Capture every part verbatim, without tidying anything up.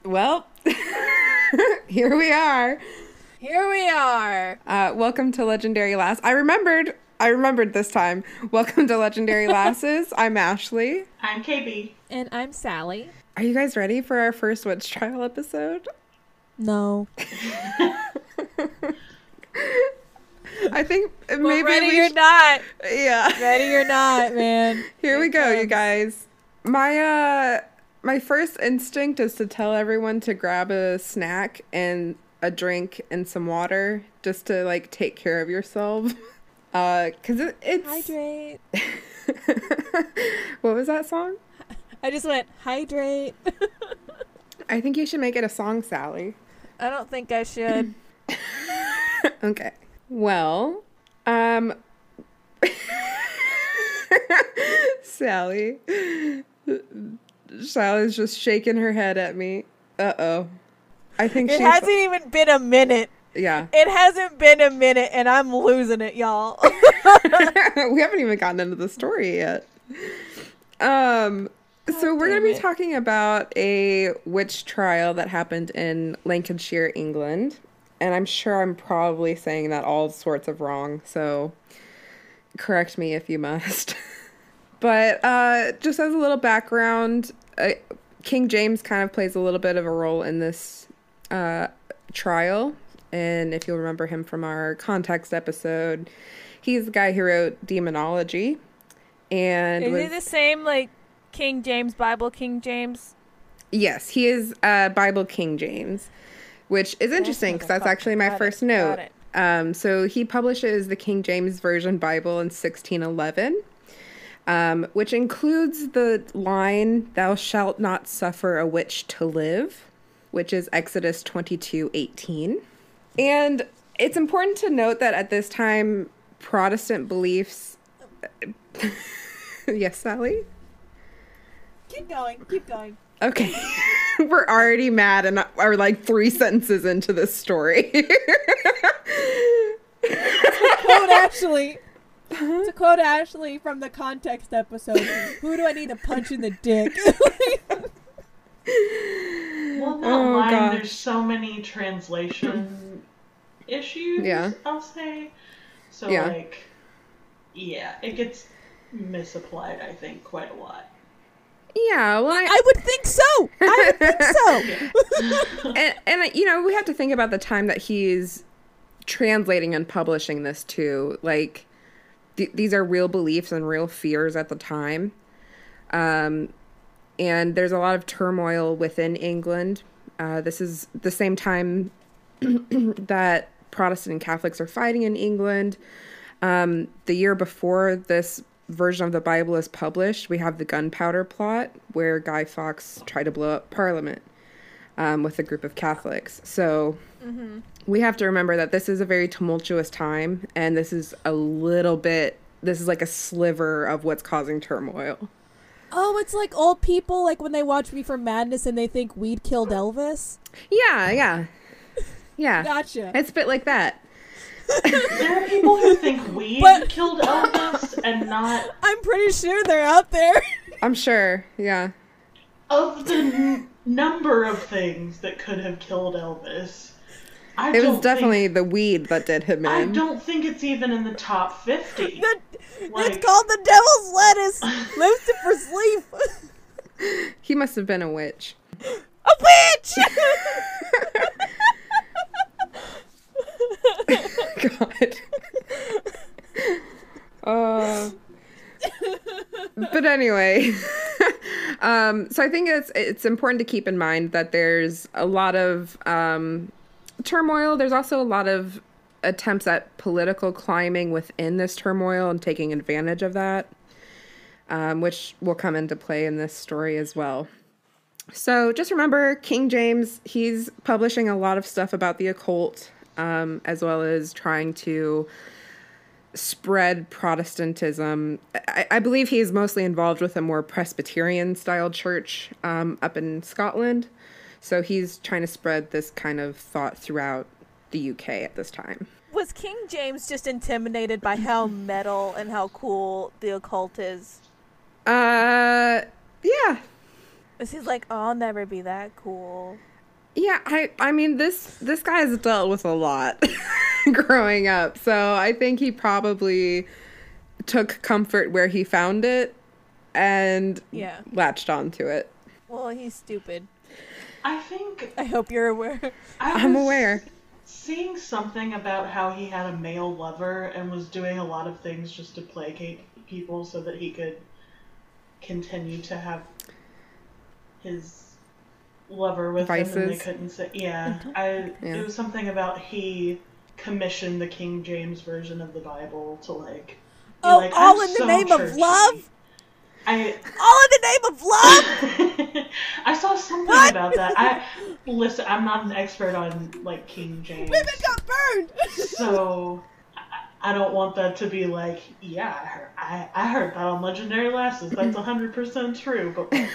Well, here we are. Here we are. Uh, welcome to Legendary Lass. I remembered. I remembered this time. Welcome to Legendary Lasses. I'm Ashley. I'm K B. And I'm Sally. Are you guys ready for our first witch trial episode? No. I think well, maybe ready we or sh- not. Yeah. Ready or not, man. Here, Here we go, comes. You guys. My uh, my first instinct is to tell everyone to grab a snack and a drink and some water, just to like take care of yourself. Uh, cause it, it's hydrate. What was that song? I just went hydrate. I think you should make it a song, Sally. I don't think I should. Okay. Well, um, Sally, Sally's just shaking her head at me. Uh-oh. I think it she hasn't even been a minute. Yeah. It hasn't been a minute and I'm losing it, y'all. We haven't even gotten into the story yet. Um, God so we're going to be talking about a witch trial that happened in Lancashire, England. And I'm sure I'm probably saying that all sorts of wrong, so correct me if you must. But uh, just as a little background, uh, King James kind of plays a little bit of a role in this uh, trial. And if you'll remember him from our context episode, he's the guy who wrote Demonology. And is was, he the same like King James Bible King James? Yes, he is uh, Bible King James. Which is interesting because that's actually my first note. Um, so he publishes the King James Version Bible in sixteen eleven, um, which includes the line, "Thou shalt not suffer a witch to live," which is Exodus twenty-two eighteen. And it's important to note that at this time, Protestant beliefs... Yes, Sally? Keep going, keep going. Okay. We're already mad and are like three sentences into this story. To quote Ashley, to quote Ashley from the context episode, who do I need to punch in the dick? Well, that oh, line, gosh. There's so many translation issues, yeah. I'll say. So, yeah. like, yeah, it gets misapplied, I think, quite a lot. Yeah, well, I, I would think so. I would think so. and, and, you know, we have to think about the time that he's translating and publishing this too. Like, th- these are real beliefs and real fears at the time. Um, and there's a lot of turmoil within England. Uh, this is the same time that Protestant and Catholics are fighting in England. Um, the year before this version of the Bible is published, we have the Gunpowder Plot, where Guy Fawkes tried to blow up Parliament um, with a group of Catholics. So mm-hmm. we have to remember that this is a very tumultuous time, and this is a little bit, this is like a sliver of what's causing turmoil. Oh, it's like old people, like when they watch Reefer Madness and they think weed killed Elvis? Yeah, yeah. Yeah. Gotcha. It's a bit like that. There are people who think weed but, killed Elvis and not... I'm pretty sure they're out there. I'm sure, yeah. Of the n- number of things that could have killed Elvis, I it don't was definitely think, the weed that did him in. I don't think it's even in the top fifty. The, like, it's called the devil's lettuce. Lucifer's leaf. He must have been a witch. A witch! God. Uh, but anyway, um, so I think it's it's important to keep in mind that there's a lot of um, turmoil. There's also a lot of attempts at political climbing within this turmoil and taking advantage of that, um, which will come into play in this story as well. So just remember, King James, he's publishing a lot of stuff about the occult, um, as well as trying to spread Protestantism. I, I believe he's mostly involved with a more Presbyterian-style church um, up in Scotland. So he's trying to spread this kind of thought throughout the U K at this time. Was King James just intimidated by how metal and how cool the occult is? Uh, yeah. Is he like, oh, I'll never be that cool? Yeah, I I mean this this guy has dealt with a lot growing up. So I think he probably took comfort where he found it and Yeah. latched onto it. Well, he's stupid. I think I hope you're aware. I I'm was aware. seeing something about how he had a male lover and was doing a lot of things just to placate people so that he could continue to have his lover with him, and they Vices. couldn't say. Yeah, I. Yeah. It was something about he commissioned the King James version of the Bible to like. be Oh, like, all "I'm in the so name of churchy." love? I All in the name of love? I saw something What? about that. I listen. I'm not an expert on like King James, Women got burned! so I, I don't want that to be like, yeah, I heard, I, I heard that on Legendary Lasses. That's one hundred percent true. But like,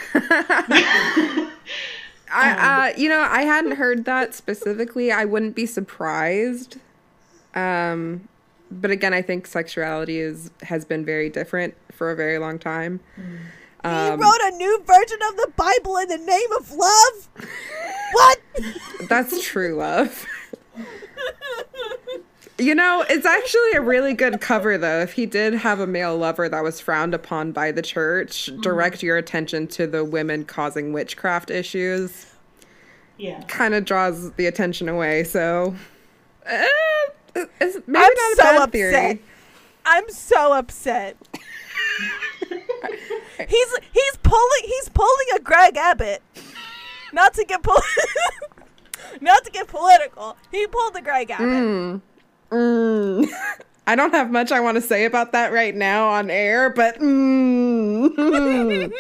I uh you know, I hadn't heard that specifically. I wouldn't be surprised. Um but again, I think sexuality is has been very different for a very long time. He Um, wrote a new version of the Bible in the name of love? What? That's true love. You know, it's actually a really good cover, though. If he did have a male lover that was frowned upon by the church, direct your attention to the women causing witchcraft issues. yeah, Kind of draws the attention away, so... eh, it's maybe I'm not a so bad upset. theory. I'm so upset. he's he's pulling he's pulling a Greg Abbott. Not to get pol- not to get political. He pulled a Greg Abbott. Mm. Mm. I don't have much I want to say about that right now on air, but... Mm.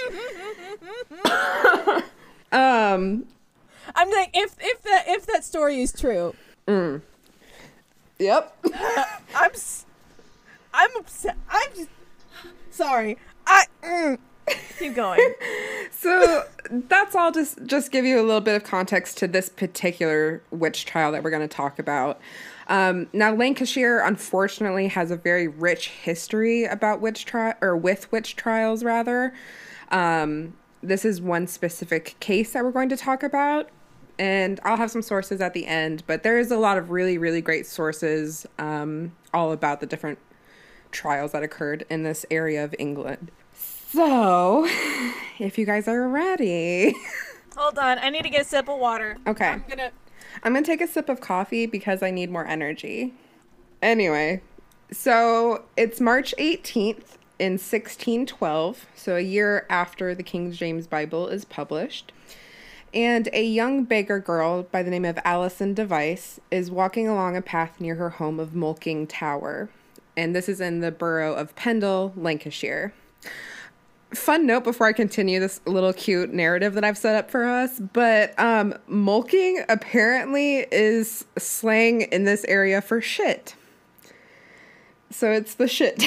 um... I'm like, if if that if that story is true, Mm. Yep. I'm s- I'm upset. I'm just sorry. I mm. Keep going. So that's all. Just just give you a little bit of context to this particular witch trial that we're going to talk about. Um, now, Lancashire unfortunately has a very rich history about witch tri- or with witch trials rather. Um, this is one specific case that we're going to talk about. And I'll have some sources at the end, but there is a lot of really, really great sources um, all about the different trials that occurred in this area of England. So, if you guys are ready, Hold on. I need to get a sip of water. Okay. I'm gonna. I'm going to take a sip of coffee because I need more energy. Anyway, so it's March eighteenth in sixteen twelve, so a year after the King James Bible is published. And a young beggar girl by the name of Alison Device is walking along a path near her home of Mulking Tower. And this is in the borough of Pendle, Lancashire. Fun note before I continue this little cute narrative that I've set up for us, but um, mulking apparently is slang in this area for shit. So it's the shit.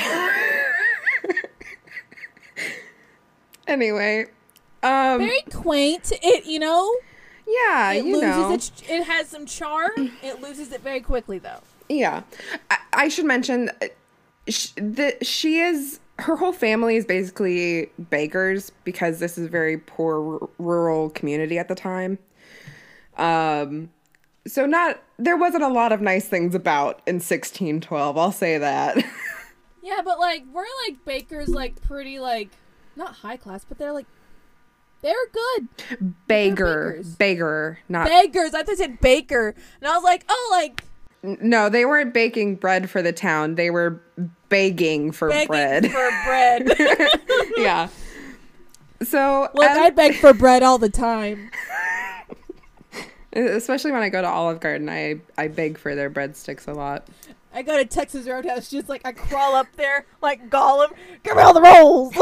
Anyway. Um, Very quaint. It you know. yeah, It you loses know. its. It has some charm. It loses it very quickly though. Yeah. I, I should mention uh, sh- that she is, her whole family is basically beggars because this is a very poor r- rural community at the time. Um, so not, there wasn't a lot of nice things about in sixteen twelve, I'll say that. Yeah, but like we're like bakers, like pretty like not high class, but they're like they're good. Beggar, beggars. beggar, not, Beggars. I thought they said baker, and I was like, oh, like N- no, they weren't baking bread for the town. They were begging for begging bread. for bread. Yeah. So, Look, as- I beg for bread all the time. especially when I go to Olive Garden, I, I beg for their breadsticks a lot. I go to Texas Roadhouse, just like I crawl up there like Gollum. Give me all the rolls.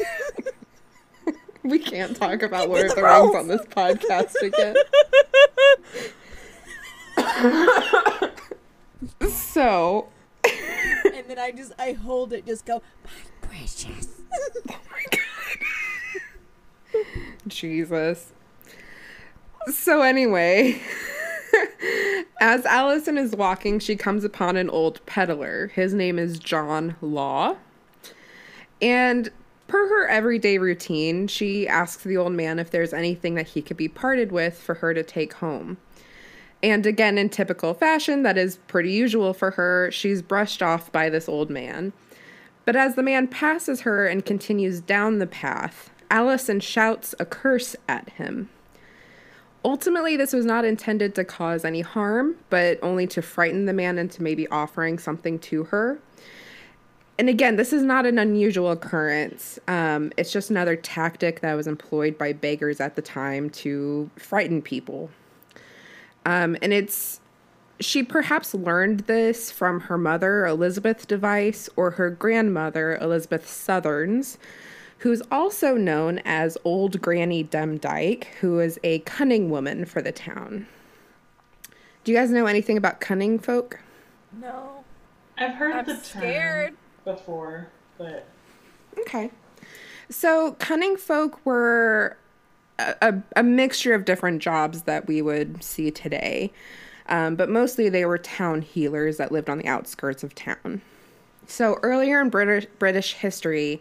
We can't talk about Give me Lord of the the Rings rolls. on this podcast again. So, And then I just I hold it, just go, my precious. oh my god. Jesus. So anyway, as Allison is walking, she comes upon an old peddler. His name is John Law. And Per her everyday routine, she asks the old man if there's anything that he could be parted with for her to take home. And again, in typical fashion, that is pretty usual for her, she's brushed off by this old man. But as the man passes her and continues down the path, Allison shouts a curse at him. Ultimately, this was not intended to cause any harm, but only to frighten the man into maybe offering something to her. And again, this is not an unusual occurrence. Um, it's just another tactic that was employed by beggars at the time to frighten people. Um, and it's, she perhaps learned this from her mother, Elizabeth Device, or her grandmother, Elizabeth Southerns, who's also known as Old Granny Demdike, who is a cunning woman for the town. Do you guys know anything about cunning folk? No. I've heard I'm the term scared. before, but... Okay. So cunning folk were a, a, a mixture of different jobs that we would see today. Um, but mostly they were town healers that lived on the outskirts of town. So earlier in British British history,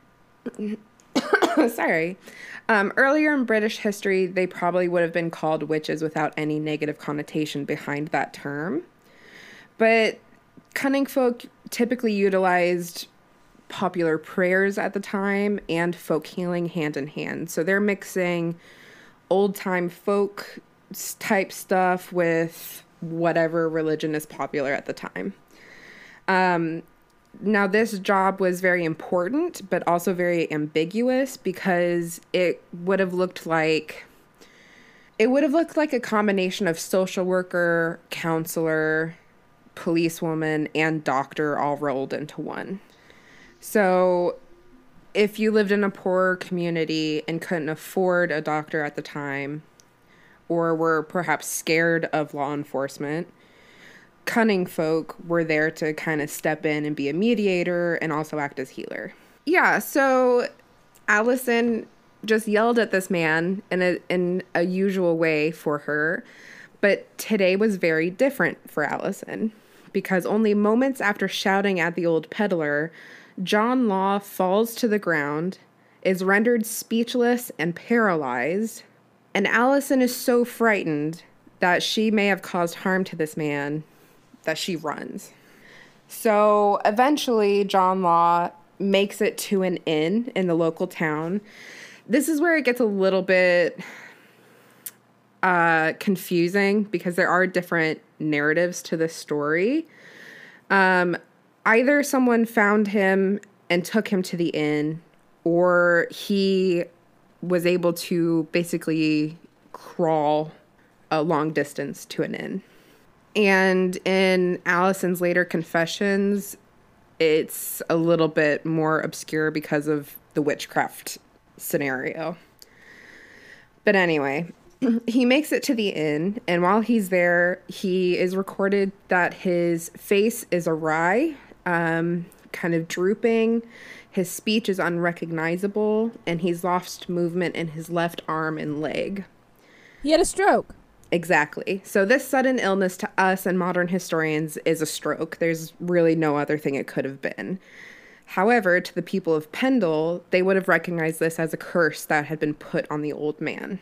sorry, um, earlier in British history, they probably would have been called witches without any negative connotation behind that term. But cunning folk typically utilized popular prayers at the time and folk healing hand in hand. So they're mixing old-time folk type stuff with whatever religion is popular at the time. Um, now, this job was very important, but also very ambiguous because it would have looked like it would have looked like a combination of social worker, counselor, policewoman, and doctor all rolled into one. So if you lived in a poorer community and couldn't afford a doctor at the time, or were perhaps scared of law enforcement, cunning folk were there to kind of step in and be a mediator and also act as healer. Yeah, so Allison just yelled at this man in a, in a usual way for her, but today was very different for Allison, because only moments after shouting at the old peddler, John Law falls to the ground, is rendered speechless and paralyzed, and Allison is so frightened that she may have caused harm to this man that she runs. So eventually, John Law makes it to an inn in the local town. This is where it gets a little bit uh, confusing because there are different narratives to this story. Um, either someone found him and took him to the inn, or he was able to basically crawl a long distance to an inn. And in Allison's later confessions, it's a little bit more obscure because of the witchcraft scenario. But anyway, he makes it to the inn, and while he's there, he is recorded that his face is awry, um, kind of drooping. His speech is unrecognizable, and he's lost movement in his left arm and leg. He had a stroke. Exactly. So this sudden illness to us and modern historians is a stroke. There's really no other thing it could have been. However, to the people of Pendle, they would have recognized this as a curse that had been put on the old man.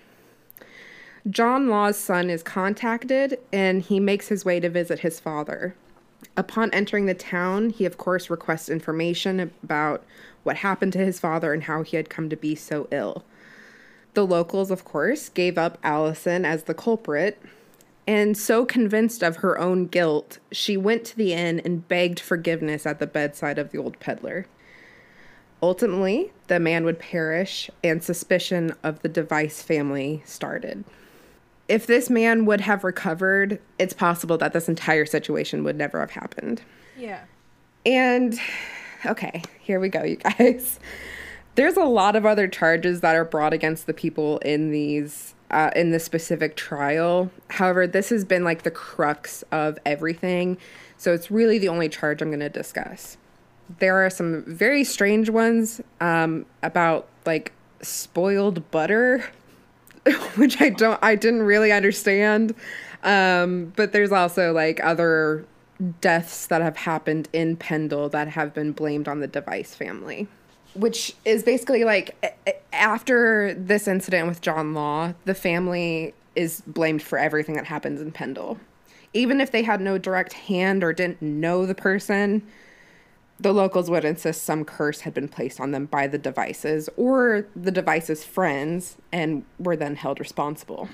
John Law's son is contacted, and he makes his way to visit his father. Upon entering the town, he of course requests information about what happened to his father and how he had come to be so ill. The locals, of course, gave up Allison as the culprit, and so convinced of her own guilt, she went to the inn and begged forgiveness at the bedside of the old peddler. Ultimately, the man would perish, and suspicion of the Device family started. If this man would have recovered, it's possible that this entire situation would never have happened. Yeah. And, okay, here we go, you guys. There's a lot of other charges that are brought against the people in these, uh, in this specific trial. However, this has been like the crux of everything. So it's really the only charge I'm going to discuss. There are some very strange ones um, about like spoiled butter, which I don't, I didn't really understand. Um, but there's also like other deaths that have happened in Pendle that have been blamed on the Device family. which is basically like after this incident with John Law, the family is blamed for everything that happens in Pendle. Even if they had no direct hand or didn't know the person, the locals would insist some curse had been placed on them by the Devices or the Devices' friends and were then held responsible.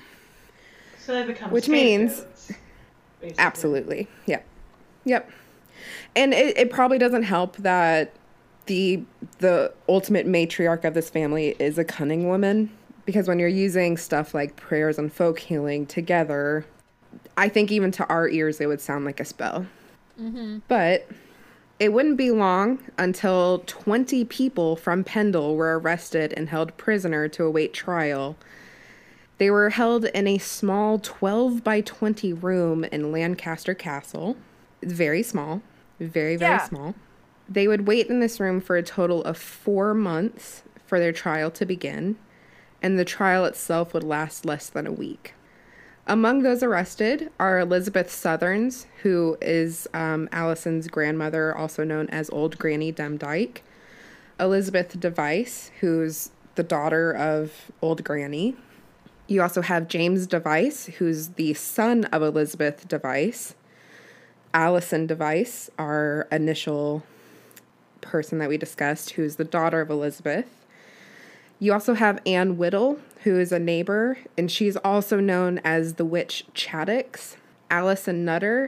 So they become Which means, basically. Absolutely, yep, yep. And it, it probably doesn't help that the the ultimate matriarch of this family is a cunning woman, because when you're using stuff like prayers and folk healing together, I think even to our ears it would sound like a spell. Mm-hmm. But it wouldn't be long until twenty people from Pendle were arrested and held prisoner to await trial. They were held in a small twelve by twenty room in Lancaster Castle. It's very small. Very, very Yeah. small. They would wait in this room for a total of four months for their trial to begin, and the trial itself would last less than a week. Among those arrested are Elizabeth Southerns, who is um, Allison's grandmother, also known as Old Granny Demdike. Elizabeth Device, who's the daughter of Old Granny. You also have James Device, who's the son of Elizabeth Device. Allison Device, our initial person that we discussed, who's the daughter of Elizabeth. You also have Anne Whittle, who is a neighbor, and she's also known as the witch Chaddix. Allison Nutter,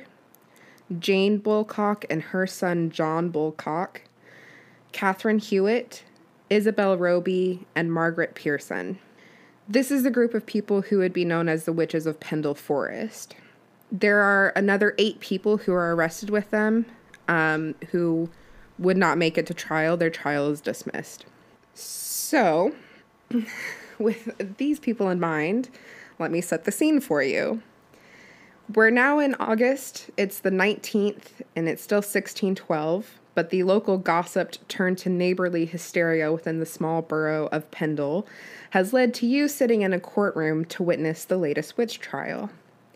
Jane Bulcock and her son John Bulcock, Catherine Hewitt, Isabel Roby, and Margaret Pearson. This is the group of people who would be known as the Witches of Pendle Forest. There are another eight people who are arrested with them, um, who would not make it to trial. Their trial is dismissed. So, with these people in mind, let me set the scene for you. We're now in August. It's the nineteenth, and it's still sixteen twelve, but the local gossip turned to neighborly hysteria within the small borough of Pendle has led to you sitting in a courtroom to witness the latest witch trial.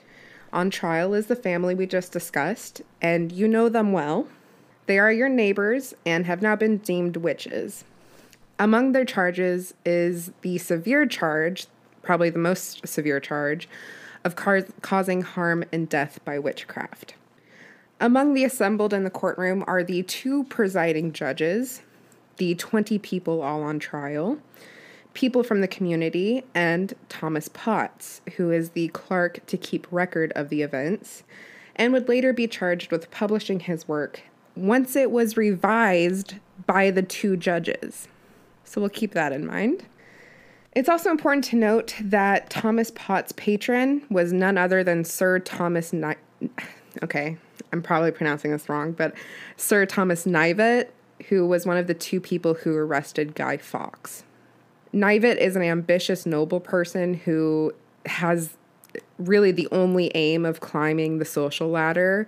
On trial is the family we just discussed, and you know them well. They are your neighbors and have now been deemed witches. Among their charges is the severe charge, probably the most severe charge, of car- causing harm and death by witchcraft. Among the assembled in the courtroom are the two presiding judges, the twenty people all on trial, people from the community, and Thomas Potts, who is the clerk to keep record of the events, and would later be charged with publishing his work once it was revised by the two judges. So we'll keep that in mind. It's also important to note that Thomas Potts' patron was none other than Sir Thomas Ni- okay, I'm probably pronouncing this wrong, but Sir Thomas Knivet, who was one of the two people who arrested Guy Fawkes. Knivet is an ambitious, noble person who has really the only aim of climbing the social ladder,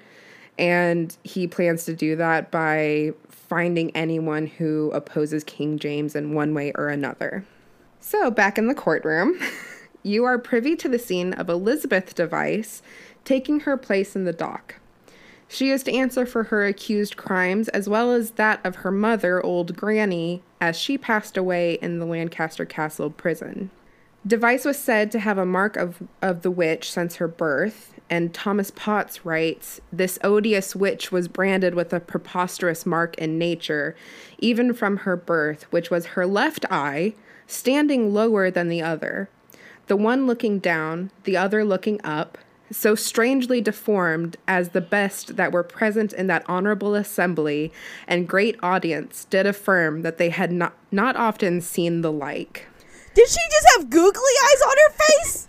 and he plans to do that by finding anyone who opposes King James in one way or another. So, back in the courtroom, you are privy to the scene of Elizabeth Device taking her place in the dock. She is to answer for her accused crimes as well as that of her mother, Old Granny, as she passed away in the Lancaster Castle prison. Device was said to have a mark of, of the witch since her birth, and Thomas Potts writes, "This odious witch was branded with a preposterous mark in nature, even from her birth, which was her left eye, standing lower than the other, the one looking down, the other looking up, so strangely deformed as the best that were present in that honorable assembly and great audience did affirm that they had not, not often seen the like." Did she just have googly eyes on her face?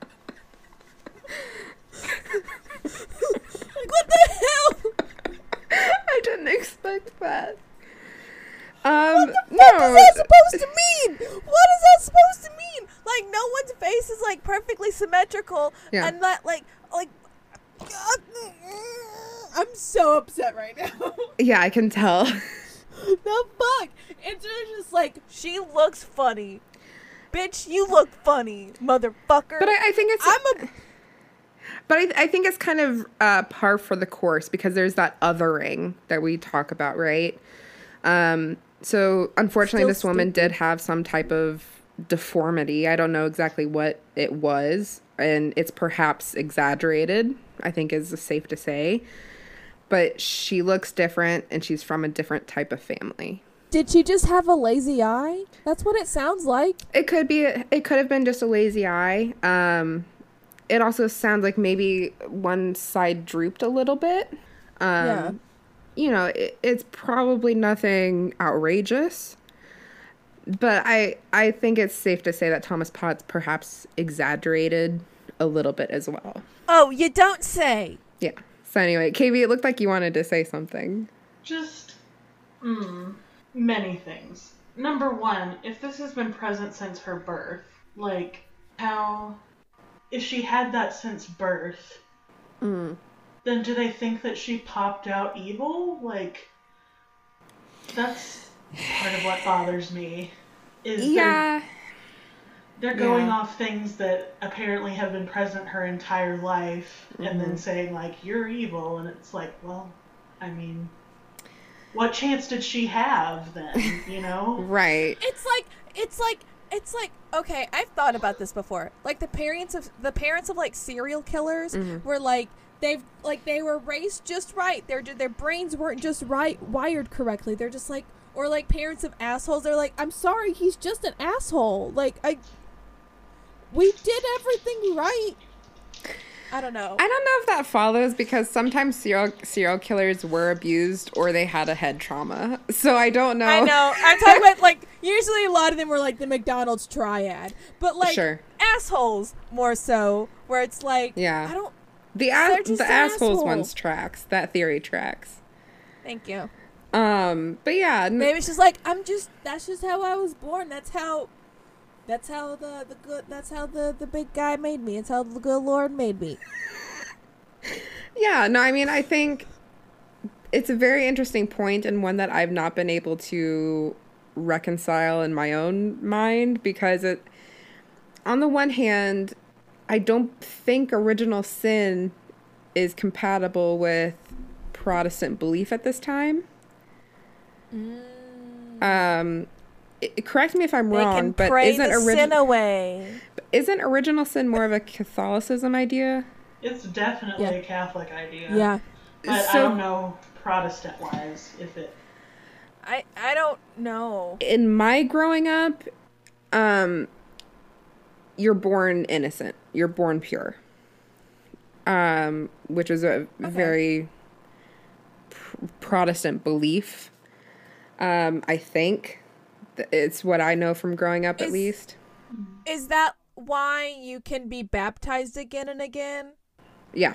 Like, what the hell? I didn't expect that. Um, What the fuck no. is that supposed to mean? What is that supposed to mean? Like, no one's face is like perfectly symmetrical, Yeah. and that like like. I'm so upset right now. Yeah, I can tell. The fuck? It's just like, she looks funny. Bitch, you look funny, motherfucker. But I, I think it's. I'm a. But I, I think it's kind of uh, par for the course because there's that othering that we talk about, right? Um, So unfortunately, Still this woman stupid. did have some type of deformity. I don't know exactly what it was, and it's perhaps exaggerated, I think is safe to say. But she looks different, and she's from a different type of family. Did she just have a lazy eye? That's what it sounds like. It could be, it could have been just a lazy eye. Um, it also sounds like maybe one side drooped a little bit. Um, Yeah. You know, it, it's probably nothing outrageous. But I I think it's safe to say that Thomas Potts perhaps exaggerated a little bit as well. Oh, you don't say. Yeah. So anyway, K V, it looked like you wanted to say something. Just, mm, many things. Number one, if this has been present since her birth, like, how, if she had that since birth, Mm. then do they think that she popped out evil? Like, that's part of what bothers me. Is Yeah. they're, they're going Yeah. off things that apparently have been present her entire life, and then Mhm. saying, like, you're evil, and it's like, well, I mean, what chance did she have then, you know? Right. It's like it's like it's like okay, I've thought about this before. Like the parents of the parents of like serial killers Mhm. were like they've like they were raised just right. Their their brains weren't just right wired correctly. They're just like or like parents of assholes. They're like, I'm sorry, he's just an asshole. Like I, we did everything right. I don't know. I don't know if that follows because sometimes serial serial killers were abused or they had a head trauma. So I don't know. I know. I'm talking about like usually a lot of them were like the McDonald's triad, but like Sure. assholes more so, where it's like Yeah. I don't. The They're a- just the an assholes asshole. ones tracks. That theory tracks. Thank you. Um, but yeah, n- Maybe it's just like I'm just. That's just how I was born. That's how. That's how the the good. That's how the the big guy made me. It's how the good Lord made me. yeah, no, I mean, I think it's a very interesting point and one that I've not been able to reconcile in my own mind because it, on the one hand, I don't think original sin is compatible with Protestant belief at this time. Um, it, correct me if I'm They wrong, can but pray isn't the sin origi- away. isn't original sin more of a Catholicism idea? It's definitely Yeah. a Catholic idea. Yeah. But I So- don't know Protestant-wise if it... I I don't know. In my growing up, um, you're born innocent. You're born pure. Um, which is a very pr- Protestant belief. Um, I think Th- it's what I know from growing up, at Is- least. Is that why you can be baptized again and again? Yeah.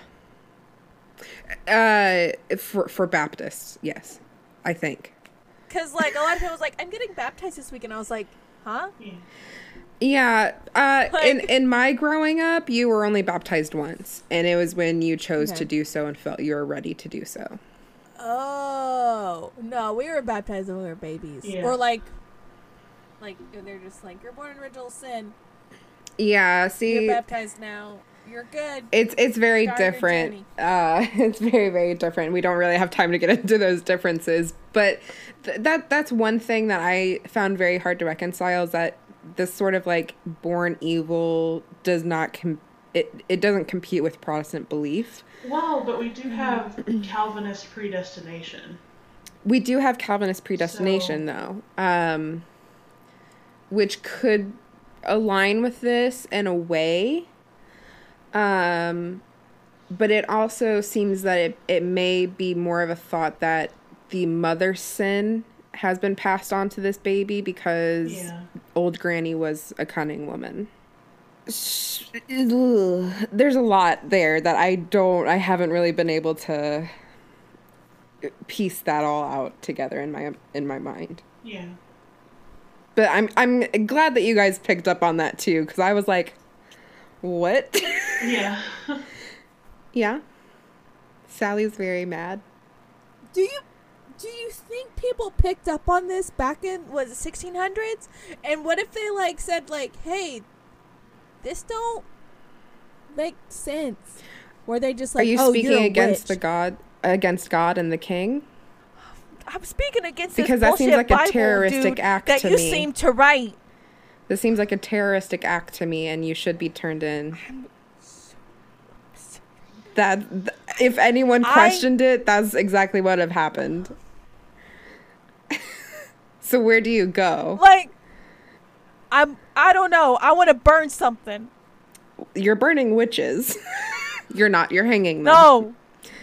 Uh, for for Baptists, yes, I think. Because like a lot of people was like, I'm getting baptized this week, and I was like, huh? Yeah. Yeah, uh, in Like- in my growing up, you were only baptized once, and it was when you chose Okay. to do so and felt you were ready to do so. Oh no, we were baptized when we were babies, Yeah. or like, like they're just like, you're born in original sin. Yeah, see, You're baptized now. You're good. it's it's very Start your different. journey. Uh, it's very very different. We don't really have time to get into those differences, but th- that that's one thing that I found very hard to reconcile is that this sort of like born evil does not com- it it doesn't compete with Protestant belief. Well, but we do have Calvinist predestination. We do have Calvinist predestination, though, um, which could align with this in a way. Um, but it also seems that it, it may be more of a thought that the mother's sin has been passed on to this baby because Yeah. old Granny was a cunning woman. Sh- ugh. There's a lot there that I don't, I haven't really been able to piece that all out together in my in my mind. Yeah. But I'm I'm glad that you guys picked up on that too, because I was like, what? Yeah. Yeah. Sally's very mad. Do you do you think people picked up on this back in was it sixteen hundreds? And what if they like said like, hey, this don't make sense? Were they just like, Are you oh, speaking you're a against witch? the God against God and the king? I'm speaking against Because this that seems bullshit like a Bible, terroristic dude, act that to you me. seem to write. This seems like a terroristic act to me, and you should be turned in. That th- if anyone I- questioned it, that's exactly what have happened. So where do you go? Like, I'm. I don't know. I want to burn something. You're burning witches. You're not. You're hanging them. No.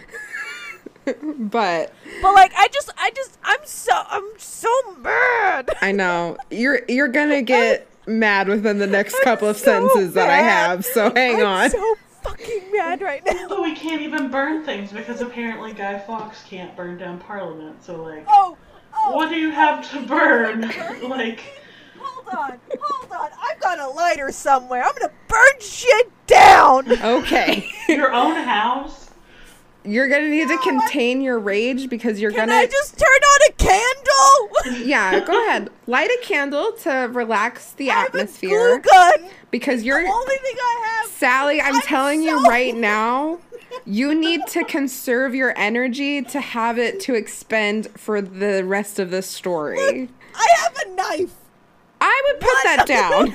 But But like, I just, I just, I'm so, I'm so mad. I know you're you're gonna get mad within the next I'm couple of so sentences that I mad. have. So hang I'm on. so fucking mad right now. So we can't even burn things because apparently Guy Fawkes can't burn down Parliament. So like, Oh, oh. what do you have to burn? Like, Hold on, hold on. I've got a lighter somewhere. I'm gonna burn shit down. Okay. your own house? You're gonna need to No, I- contain your rage because you're Can gonna I just turn on a candle? yeah, go ahead. Light a candle to relax the I have a atmosphere. glue gun. Because you're The only thing I have. Sally, I'm, I'm telling you so- right now, you need to conserve your energy to have it to expend for the rest of the story. I have a knife. I would put that down.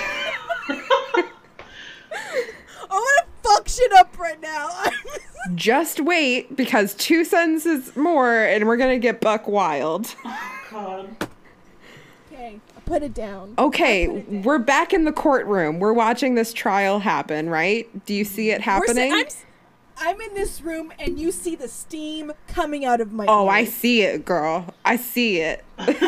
I want to fuck shit up right now. Just wait, because two sentences more and we're gonna get buck wild. God. Okay, I put it down. Okay, I put it down. we're back in the courtroom. We're watching this trial happen, right? Do you see it We're happening? si- I'm, s- I'm in this room and you see the steam coming out of my Oh, I ears. see it, girl. I see it.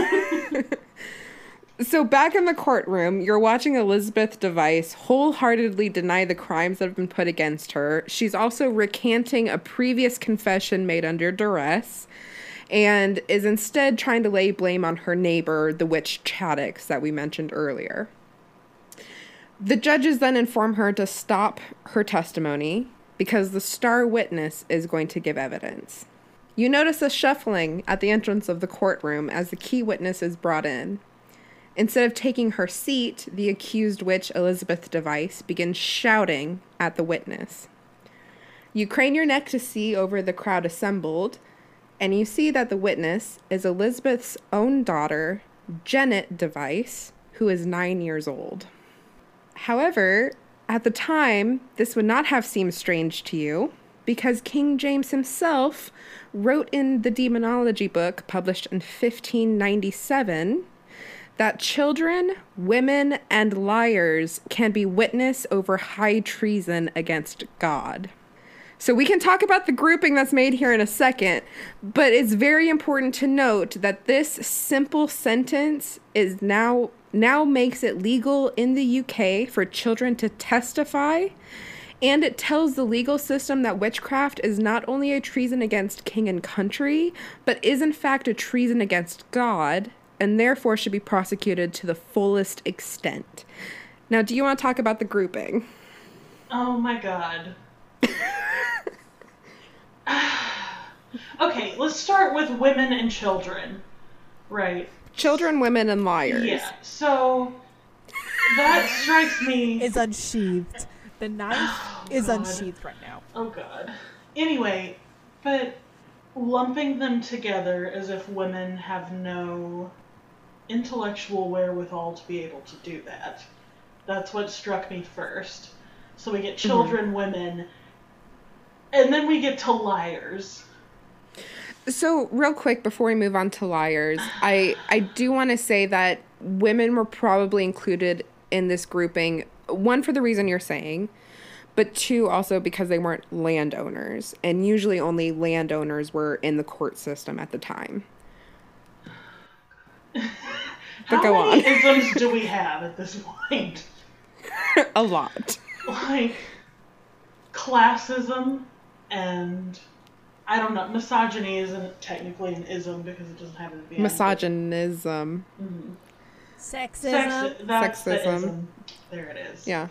So back in the courtroom, you're watching Elizabeth Device wholeheartedly deny the crimes that have been put against her. She's also recanting a previous confession made under duress and is instead trying to lay blame on her neighbor, the witch Chaddix, that we mentioned earlier. The judges then inform her to stop her testimony because the star witness is going to give evidence. You notice a shuffling at the entrance of the courtroom as the key witness is brought in. Instead of taking her seat, the accused witch, Elizabeth Device, begins shouting at the witness. You crane your neck to see over the crowd assembled, and you see that the witness is Elizabeth's own daughter, Janet Device, who is nine years old. However, at the time, this would not have seemed strange to you, because King James himself wrote in the demonology book published in fifteen ninety-seven that children, women, and liars can be witness over high treason against God. So we can talk about the grouping that's made here in a second, but it's very important to note that this simple sentence is now now makes it legal in the U K for children to testify, and it tells the legal system that witchcraft is not only a treason against king and country, but is in fact a treason against God, and therefore should be prosecuted to the fullest extent. Now, do you want to talk about the grouping? Oh my god. Okay, let's start with women and children. Right. Children, women, and liars. Yeah, so that strikes me. Is unsheathed. The knife Oh, is God. unsheathed right now. Oh god. Anyway, but lumping them together as if women have no intellectual wherewithal to be able to do that. That's what struck me first. So we get children, mm-hmm. women, and then we get to liars. So real quick before we move on to liars, I, I do want to say that women were probably included in this grouping, one for the reason you're saying, but two also because they weren't landowners, and usually only landowners were in the court system at the time. But How go many on. isms do we have at this point? A lot. Like classism and I don't know, misogyny isn't technically an ism because it doesn't have an end. Misogynism. Mm-hmm. Sexism. Sex, that's the Sexism. ism. There it is. Yeah.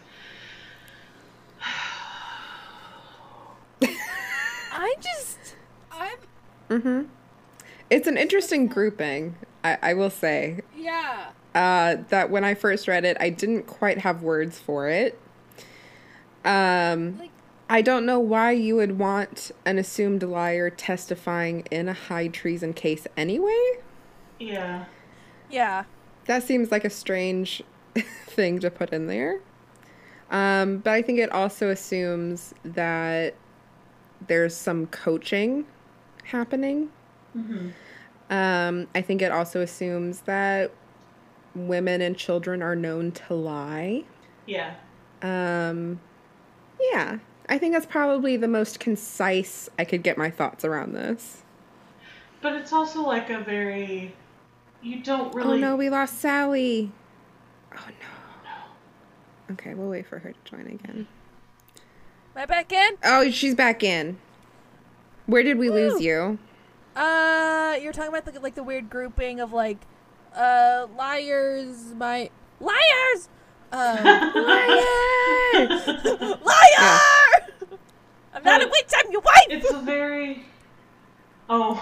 I just, I'm, Mm-hmm. It's an interesting grouping, I, I will say. yeah. Uh, that when I first read it, I didn't quite have words for it. Um, Like, I don't know why you would want an assumed liar testifying in a high treason case anyway. Yeah. Yeah. That seems like a strange thing to put in there. Um, but I think it also assumes that there's some coaching happening. Mm-hmm. Um, I think it also assumes that women and children are known to lie. Yeah. Um, yeah. I think that's probably the most concise I could get my thoughts around this. But it's also like a very... You don't really... Oh no, we lost Sally. Oh no. Okay, we'll wait for her to join again. Am I back in? Oh, she's back in. Where did we Woo. lose you? Uh, you're talking about the, like the weird grouping of like, uh, liars, my liars, um, liar, liar. Yeah. I'm not a witch. I'm your wife. It's a very... Oh.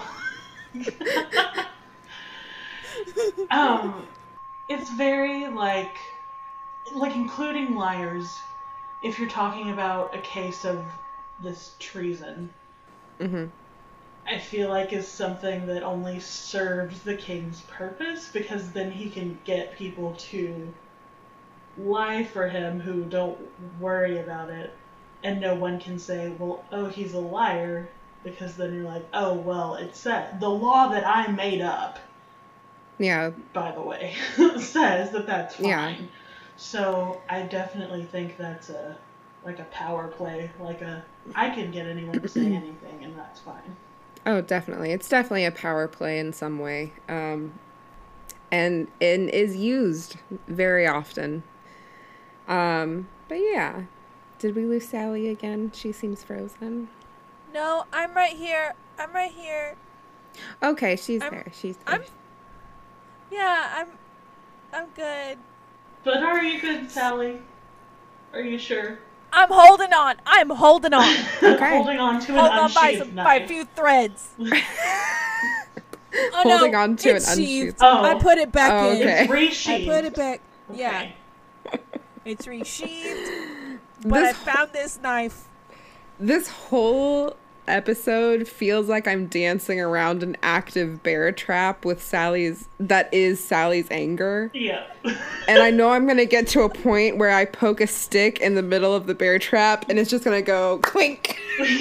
um, it's very, like... Like, including liars, if you're talking about a case of this treason, Mm-hmm. I feel like is something that only serves the king's purpose, because then he can get people to lie for him who don't worry about it, and no one can say, well, oh, he's a liar, because then you're like, oh, well, it said, the law that I made up, Yeah. by the way, says that that's fine. Yeah. So I definitely think that's a, like a power play, like a, I can get anyone to say anything and that's fine. Oh, definitely. It's definitely a power play in some way. Um, and, and is used very often. Um, but yeah. Did we lose Sally again? She seems frozen. No, I'm right here. I'm right here. Okay, she's I'm- there. She's there. I'm. Yeah, I'm. I'm good. But are you good, Sally? Are you sure? I'm holding on. I'm holding on. Okay. Holding on to an Holding on by unsheathed some by a knife. few threads. Oh, Holding no, on to it's an sheathed. unsheathed. Oh. I put it back Oh, in. okay. It's resheathed. I put it back. Yeah, Okay. it's resheathed. But This I found this knife. This whole episode feels like I'm dancing around an active bear trap with Sally's, that is Sally's anger. Yeah. And I know I'm going to get to a point where I poke a stick in the middle of the bear trap and it's just going to go clink.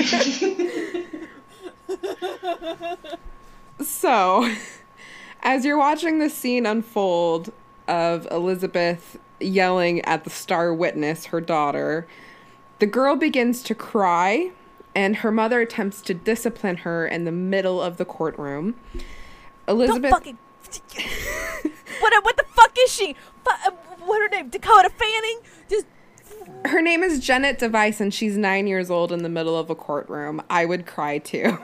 So, as you're watching the scene unfold of Elizabeth yelling at the star witness, her daughter, the girl begins to cry, and her mother attempts to discipline her in the middle of the courtroom. Elizabeth... Don't fucking. what? What the fuck is she? Fu- What her name? Dakota Fanning? Just. Her name is Janet Device, and she's nine years old in the middle of a courtroom. I would cry too.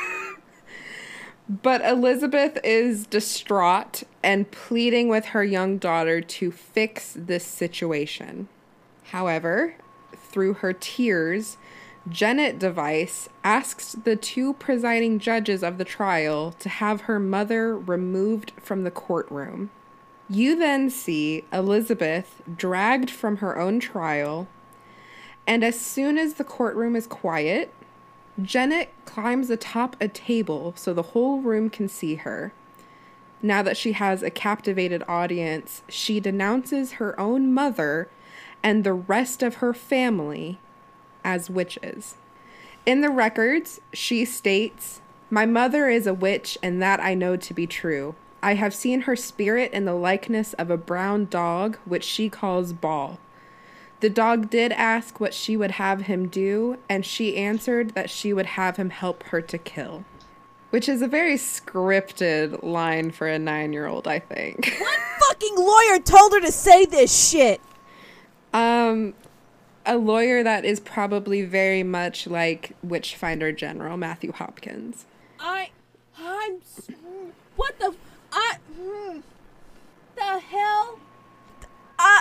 But Elizabeth is distraught and pleading with her young daughter to fix this situation. However, through her tears, Janet Device asks the two presiding judges of the trial to have her mother removed from the courtroom. You then see Elizabeth dragged from her own trial, and as soon as the courtroom is quiet, Janet climbs atop a table so the whole room can see her. Now that she has a captivated audience, she denounces her own mother and the rest of her family as witches. In the records, she states, "My mother is a witch, and that I know to be true. I have seen her spirit in the likeness of a brown dog, which she calls Ball. The dog did ask what she would have him do, and she answered that she would have him help her to kill." Which is a very scripted line for a nine-year-old, I think. What fucking lawyer told her to say this shit? Um, a lawyer that is probably very much like Witchfinder General Matthew Hopkins. I. I'm. s- What the. I. hmm, The hell? I.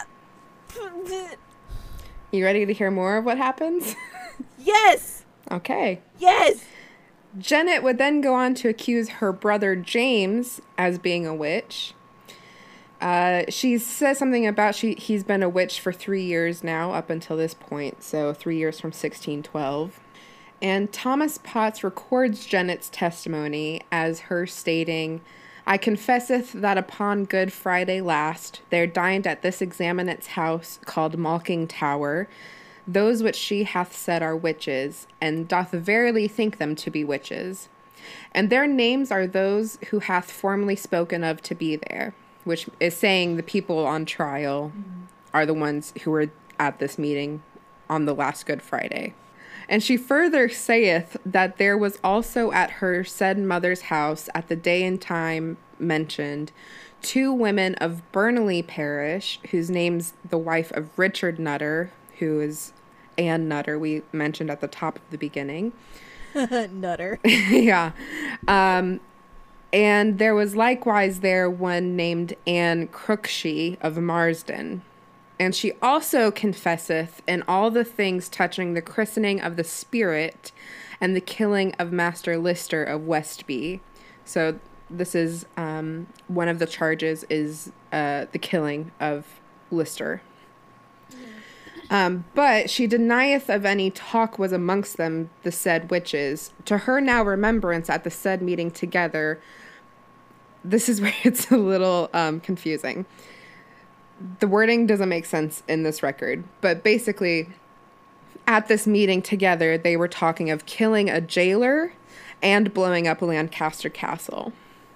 You ready to hear more of what happens? Yes! Okay. Yes! Janet would then go on to accuse her brother James as being a witch. Uh, she says something about she he's been a witch for three years now, up until this point, so three years from sixteen twelve. And Thomas Potts records Janet's testimony as her stating, I confesseth that upon Good Friday last, there dined at this examinate's house called Malking Tower, those which she hath said are witches, and doth verily think them to be witches. And their names are those who hath formerly spoken of to be there, which is saying the people on trial mm-hmm. are the ones who were at this meeting on the last Good Friday. And she further saith that there was also at her said mother's house at the day and time mentioned two women of Burnley parish, whose name's the wife of Richard Nutter, who is Anne Nutter we mentioned at the top of the beginning. Nutter. Yeah. Um, and there was likewise there one named Anne Cruikshank of Marsden. And she also confesseth in all the things touching the christening of the Spirit and the killing of Master Lister of Westby. So this is um, one of the charges is uh, the killing of Lister. Um, but she denieth of any talk was amongst them the said witches. To her now remembrance at the said meeting together, this is where it's a little um, confusing. The wording doesn't make sense in this record, but basically at this meeting together, they were talking of killing a jailer and blowing up a Lancaster castle.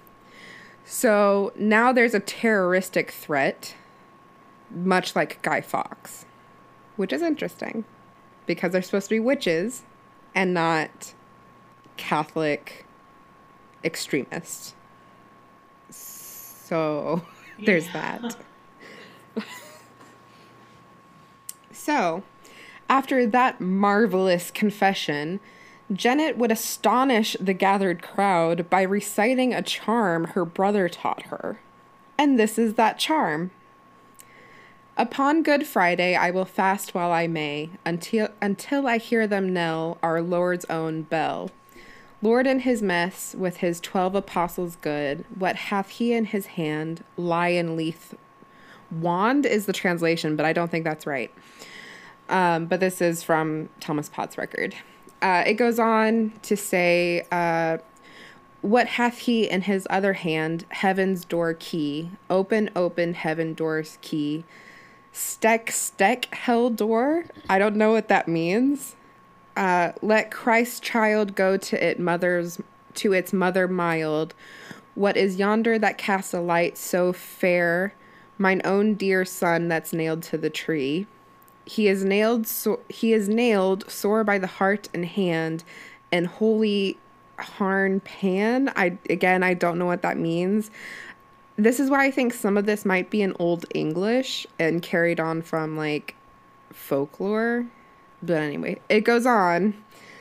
So now there's a terroristic threat, much like Guy Fawkes, which is interesting because they're supposed to be witches and not Catholic extremists. So there's Yeah. that. So, after that marvelous confession, Janet would astonish the gathered crowd by reciting a charm her brother taught her. And this is that charm. Upon Good Friday I will fast while I may, until until I hear them knell our Lord's own bell. Lord in his mess, with his twelve apostles good, what hath he in his hand? Lion leaf wand is the translation, but I don't think that's right. Um, but this is from Thomas Potts' record. Uh, it goes on to say, uh, what hath he in his other hand? Heaven's door key. Open, open, heaven door's key. Steck, steck, hell door. I don't know what that means. Uh, let Christ's child go to it mother's to its mother mild. What is yonder that casts a light so fair? Mine own dear son that's nailed to the tree. He is nailed so, he is nailed sore by the heart and hand, and holy harn pan. I again I don't know what that means. This is why I think some of this might be in Old English and carried on from like folklore. But anyway, it goes on.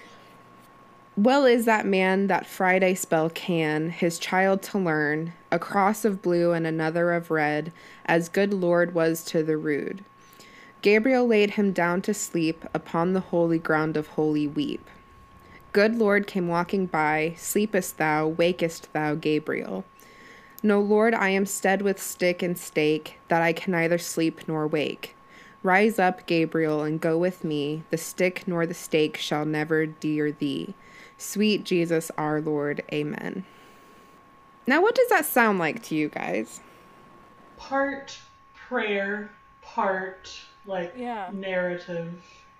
Well is that man that Friday spell can his child to learn, a cross of blue and another of red, as good Lord was to the rude. Gabriel laid him down to sleep upon the holy ground of holy weep. Good Lord came walking by, sleepest thou, wakest thou, Gabriel? No, Lord, I am stead with stick and stake, that I can neither sleep nor wake. Rise up, Gabriel, and go with me, the stick nor the stake shall never dear thee. Sweet Jesus our Lord, amen. Now, what does that sound like to you guys? Part prayer, part like Yeah. narrative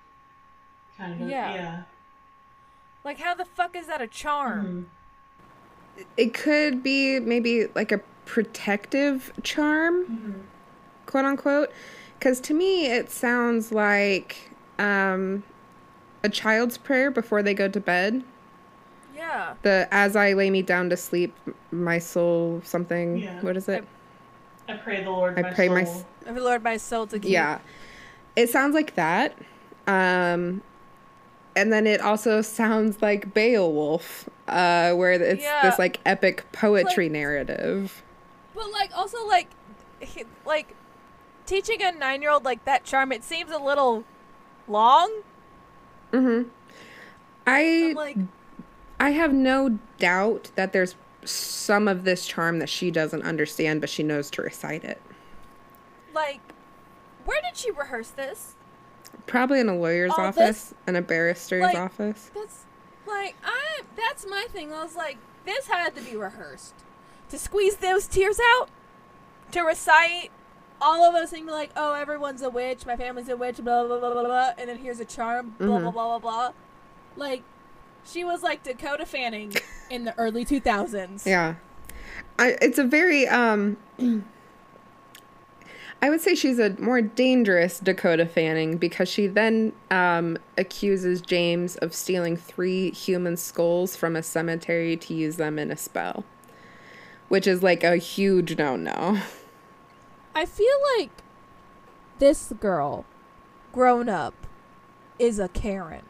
kind of. Yeah. Yeah. Like, how the fuck is that a charm? Mhm. It could be maybe like a protective charm, Mhm. quote unquote. Because to me, it sounds like um, a child's prayer before they go to bed. Yeah. The as I lay me down to sleep, my soul something. Yeah. What is it? I pray the Lord I my pray soul. my s- Every Lord my soul to keep. Yeah. It sounds like that. Um, and then it also sounds like Beowulf, uh, where it's Yeah. this like epic poetry Like- narrative. But like also like he- like teaching a nine year old like that charm, it seems a little long. Mm-hmm. I I'm like I have no doubt that there's some of this charm that she doesn't understand, but she knows to recite it. Like, where did she rehearse this? Probably in a lawyer's All office this- and a barrister's like, office. That's like I. That's my thing. I was like, this had to be rehearsed to squeeze those tears out, to recite all of those things. Like, oh, everyone's a witch. My family's a witch. Blah blah blah blah blah. And then here's a charm. Blah Mhm. blah blah blah blah. Like, she was like Dakota Fanning in the early two thousands. Yeah. I, it's a very, um, I would say she's a more dangerous Dakota Fanning because she then um, accuses James of stealing three human skulls from a cemetery to use them in a spell, which is like a huge no-no. I feel like this girl, grown up, is a Karen.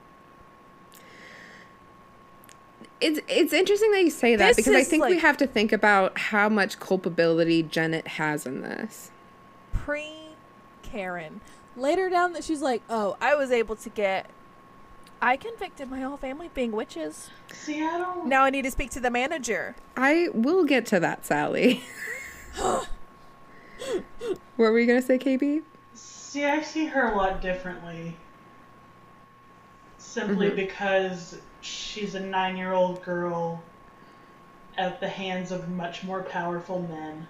It's it's interesting that you say that This because I is, think we like- have to think about how much culpability Janet has in this. Pre Karen. Later down that she's like, oh, I was able to get. I convicted my whole family of being witches. See, I don't. Now I need to speak to the manager. I will get to that, Sally. What were you gonna say, K B? See, I see her a lot differently. Simply Mhm. because she's a nine-year-old girl at the hands of much more powerful men.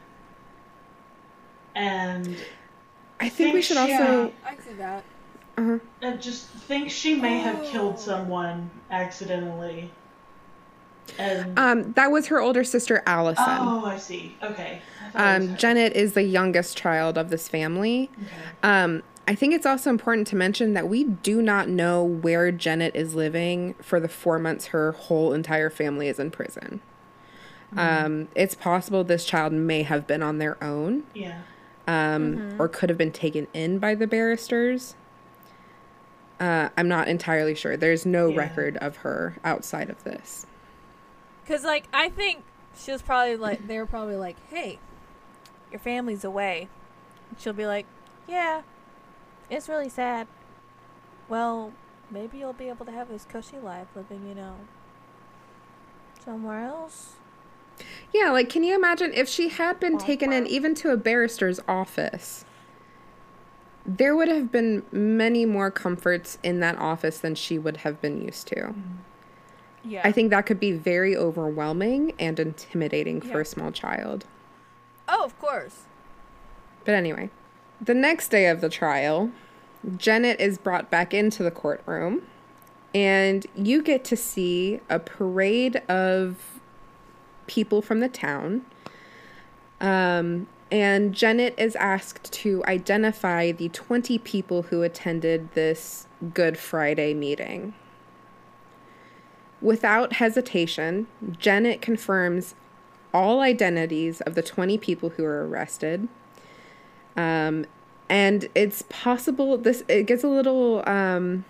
And I think we Think should she- also. I see that. Uh-huh. I just think she may have Oh. killed someone accidentally. And Um, that was her older sister, Allison. oh, I see. Okay. I thought it was Um, her. Janet is the youngest child of this family. Okay. Um, I think it's also important to mention that we do not know where Janet is living for the four months her whole entire family is in prison. Um, it's possible this child may have been on their own, Yeah. um, or could have been taken in by the barristers. Uh, I'm not entirely sure. There's no Yeah. record of her outside of this. Because, like, I think she was probably like, they were probably like, hey, your family's away. And she'll be like, yeah, it's really sad. Well, maybe you'll be able to have this cushy life living, you know, somewhere else. Yeah, like, can you imagine if she had been taken in Ballpark. even to a barrister's office? There would have been many more comforts in that office than she would have been used to. Yeah. I think that could be very overwhelming and intimidating for Yeah. a small child. Oh, of course. But anyway, the next day of the trial, Janet is brought back into the courtroom, and you get to see a parade of people from the town. Um, and Janet is asked to identify the twenty people who attended this Good Friday meeting. Without hesitation, Janet confirms all identities of the twenty people who were arrested. Um, and it's possible this, it gets a little um,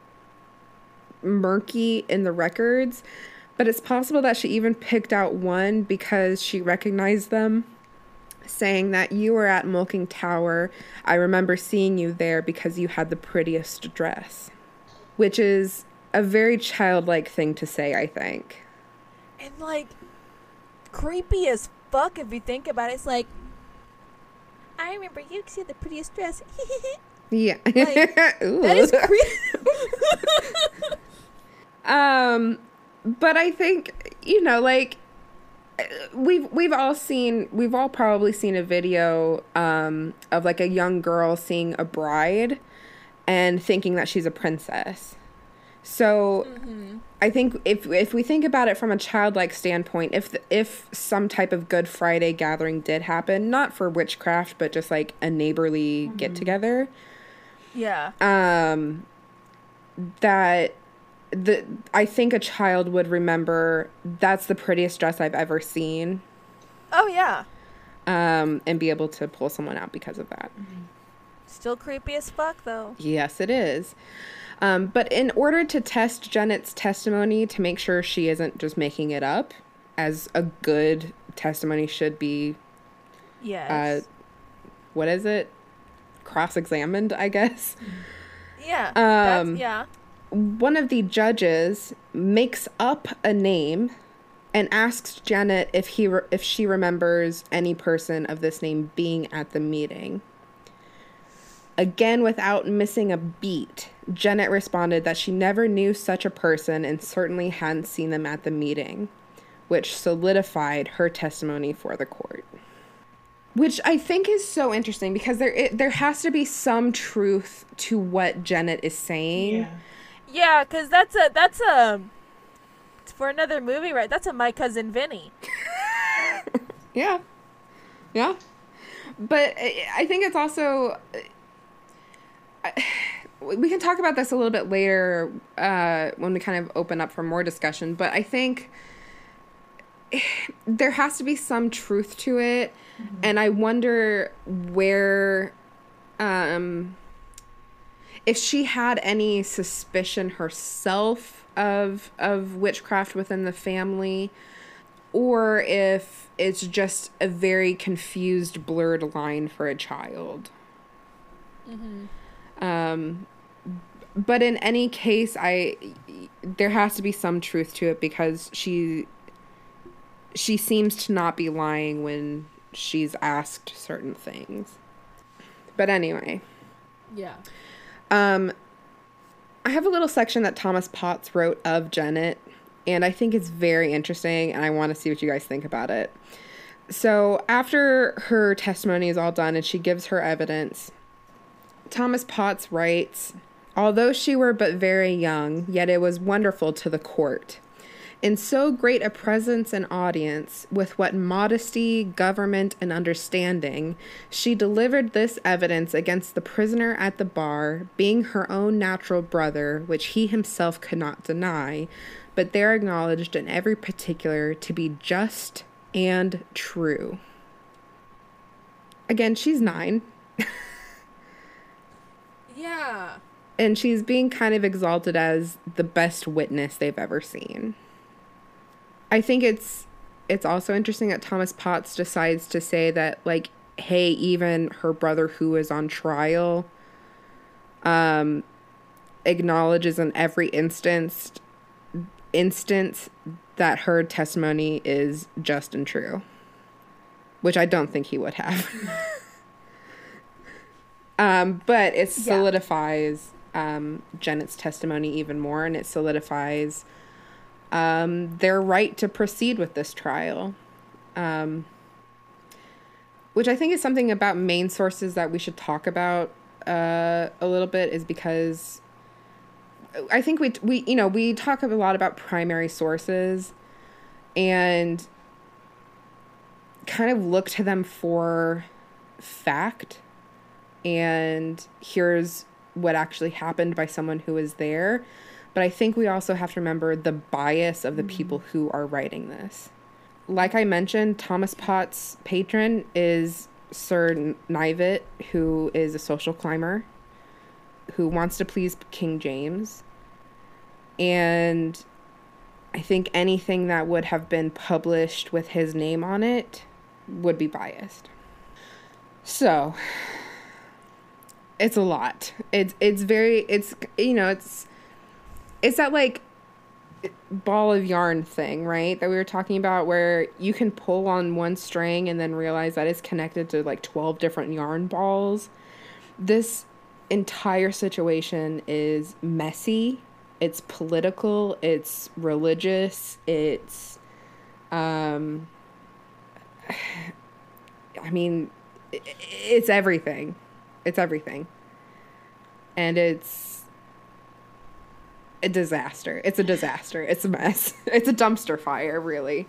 murky in the records, but it's possible that she even picked out one because she recognized them, saying that you were at Mulking Tower. I remember seeing you there because you had the prettiest dress, which is a very childlike thing to say, I think. And, like, creepy as fuck if you think about it. It's like, I remember you because you had the prettiest dress. Yeah. Like, Ooh. That is creepy. Um, but I think, you know, like, we've we've all seen we've all probably seen a video um of like a young girl seeing a bride and thinking that she's a princess. So Mm-hmm. I think if if we think about it from a childlike standpoint, if the, if some type of Good Friday gathering did happen, not for witchcraft, but just like a neighborly get together, Yeah. um, that the I think a child would remember that's the prettiest dress I've ever seen, Oh, yeah. um, and be able to pull someone out because of that. Still creepy as fuck, though. Yes, it is. Um, but in order to test Janet's testimony to make sure she isn't just making it up, as a good testimony should be, Yes. uh, what is it? Cross-examined, I guess. yeah. um, That's, yeah. One of the judges makes up a name and asks Janet if he re- if she remembers any person of this name being at the meeting. Again, without missing a beat, Janet responded that she never knew such a person and certainly hadn't seen them at the meeting, which solidified her testimony for the court. Which I think is so interesting because there it, there has to be some truth to what Janet is saying. Yeah. Yeah, because that's a, that's a, for another movie, right? That's a My Cousin Vinny. Yeah. Yeah. But I think it's also, we can talk about this a little bit later uh, when we kind of open up for more discussion, but I think there has to be some truth to it. Mm-hmm. And I wonder where, um, if she had any suspicion herself of of witchcraft within the family, or if it's just a very confused, blurred line for a child. Mm-hmm. Um, but in any case, I there has to be some truth to it because she she seems to not be lying when she's asked certain things. But anyway. Yeah. Um, I have a little section that Thomas Potts wrote of Janet, and I think it's very interesting, and I want to see what you guys think about it. So after her testimony is all done and she gives her evidence, Thomas Potts writes, "Although she were but very young, yet it was wonderful to the court. In so great a presence and audience, with what modesty, government, and understanding, she delivered this evidence against the prisoner at the bar, being her own natural brother, which he himself could not deny, but there acknowledged in every particular to be just and true." Again, she's nine. Yeah. And she's being kind of exalted as the best witness they've ever seen. I think it's it's also interesting that Thomas Potts decides to say that, like, hey, even her brother who is on trial um, acknowledges in every instance instance that her testimony is just and true, which I don't think he would have. um, but it solidifies um, Janet's testimony even more, and it solidifies Um, their right to proceed with this trial, um, which I think is something about main sources that we should talk about uh, a little bit, is because I think we, we, you know, we talk a lot about primary sources and kind of look to them for fact, and here's what actually happened by someone who was there. But I think we also have to remember the bias of the people who are writing this. Like I mentioned, Thomas Potts' patron is Sir Knyvet, who is a social climber who wants to please King James. And I think anything that would have been published with his name on it would be biased. So, it's a lot. It's, it's very, it's, you know, it's, It's that, like, ball of yarn thing, right, that we were talking about, where you can pull on one string and then realize that it's connected to, like, twelve different yarn balls. This entire situation is messy. It's political. It's religious. It's, um, I mean, it's everything. It's everything. And it's a disaster. It's a disaster. It's a mess. It's a dumpster fire, really.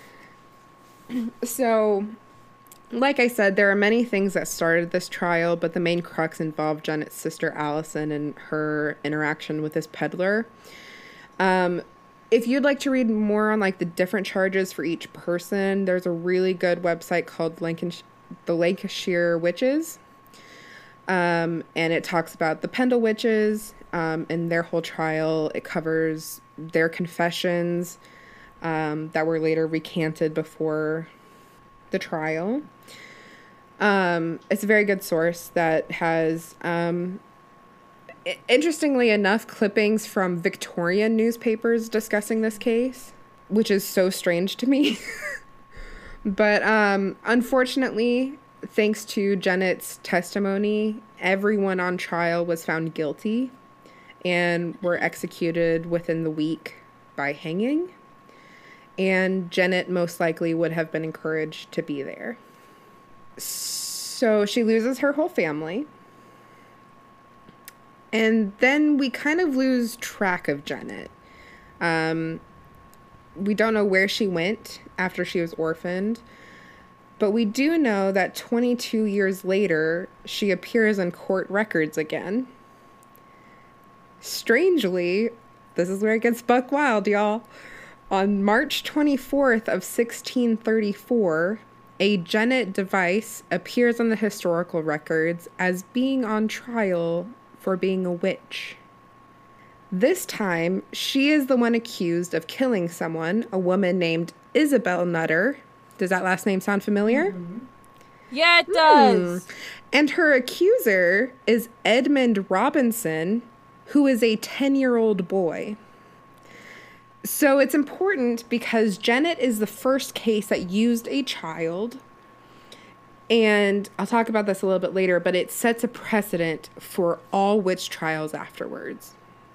So, like I said, there are many things that started this trial, but the main crux involved Janet's sister Allison and her interaction with this peddler. Um, if you'd like to read more on, like, the different charges for each person, there's a really good website called Lancashire, the Lancashire Witches. Um, and it talks about the Pendle Witches, um, and their whole trial. It covers their confessions, um, that were later recanted before the trial. Um, it's a very good source that has, um, I- interestingly enough, clippings from Victorian newspapers discussing this case, which is so strange to me. But, um, unfortunately, thanks to Janet's testimony, everyone on trial was found guilty and were executed within the week by hanging. And Janet most likely would have been encouraged to be there. So she loses her whole family. And then we kind of lose track of Janet. Um, we don't know where she went after she was orphaned. But we do know that twenty-two years later, she appears in court records again. Strangely, this is where it gets buck wild, y'all. On March twenty-fourth of sixteen thirty-four, a Janet Device appears on the historical records as being on trial for being a witch. This time, she is the one accused of killing someone, a woman named Isabel Nutter. Does that last name sound familiar? Mm-hmm. Yeah, it does. Hmm. And her accuser is Edmund Robinson, who is a ten-year-old boy. So it's important because Janet is the first case that used a child. And I'll talk about this a little bit later, but it sets a precedent for all witch trials afterwards.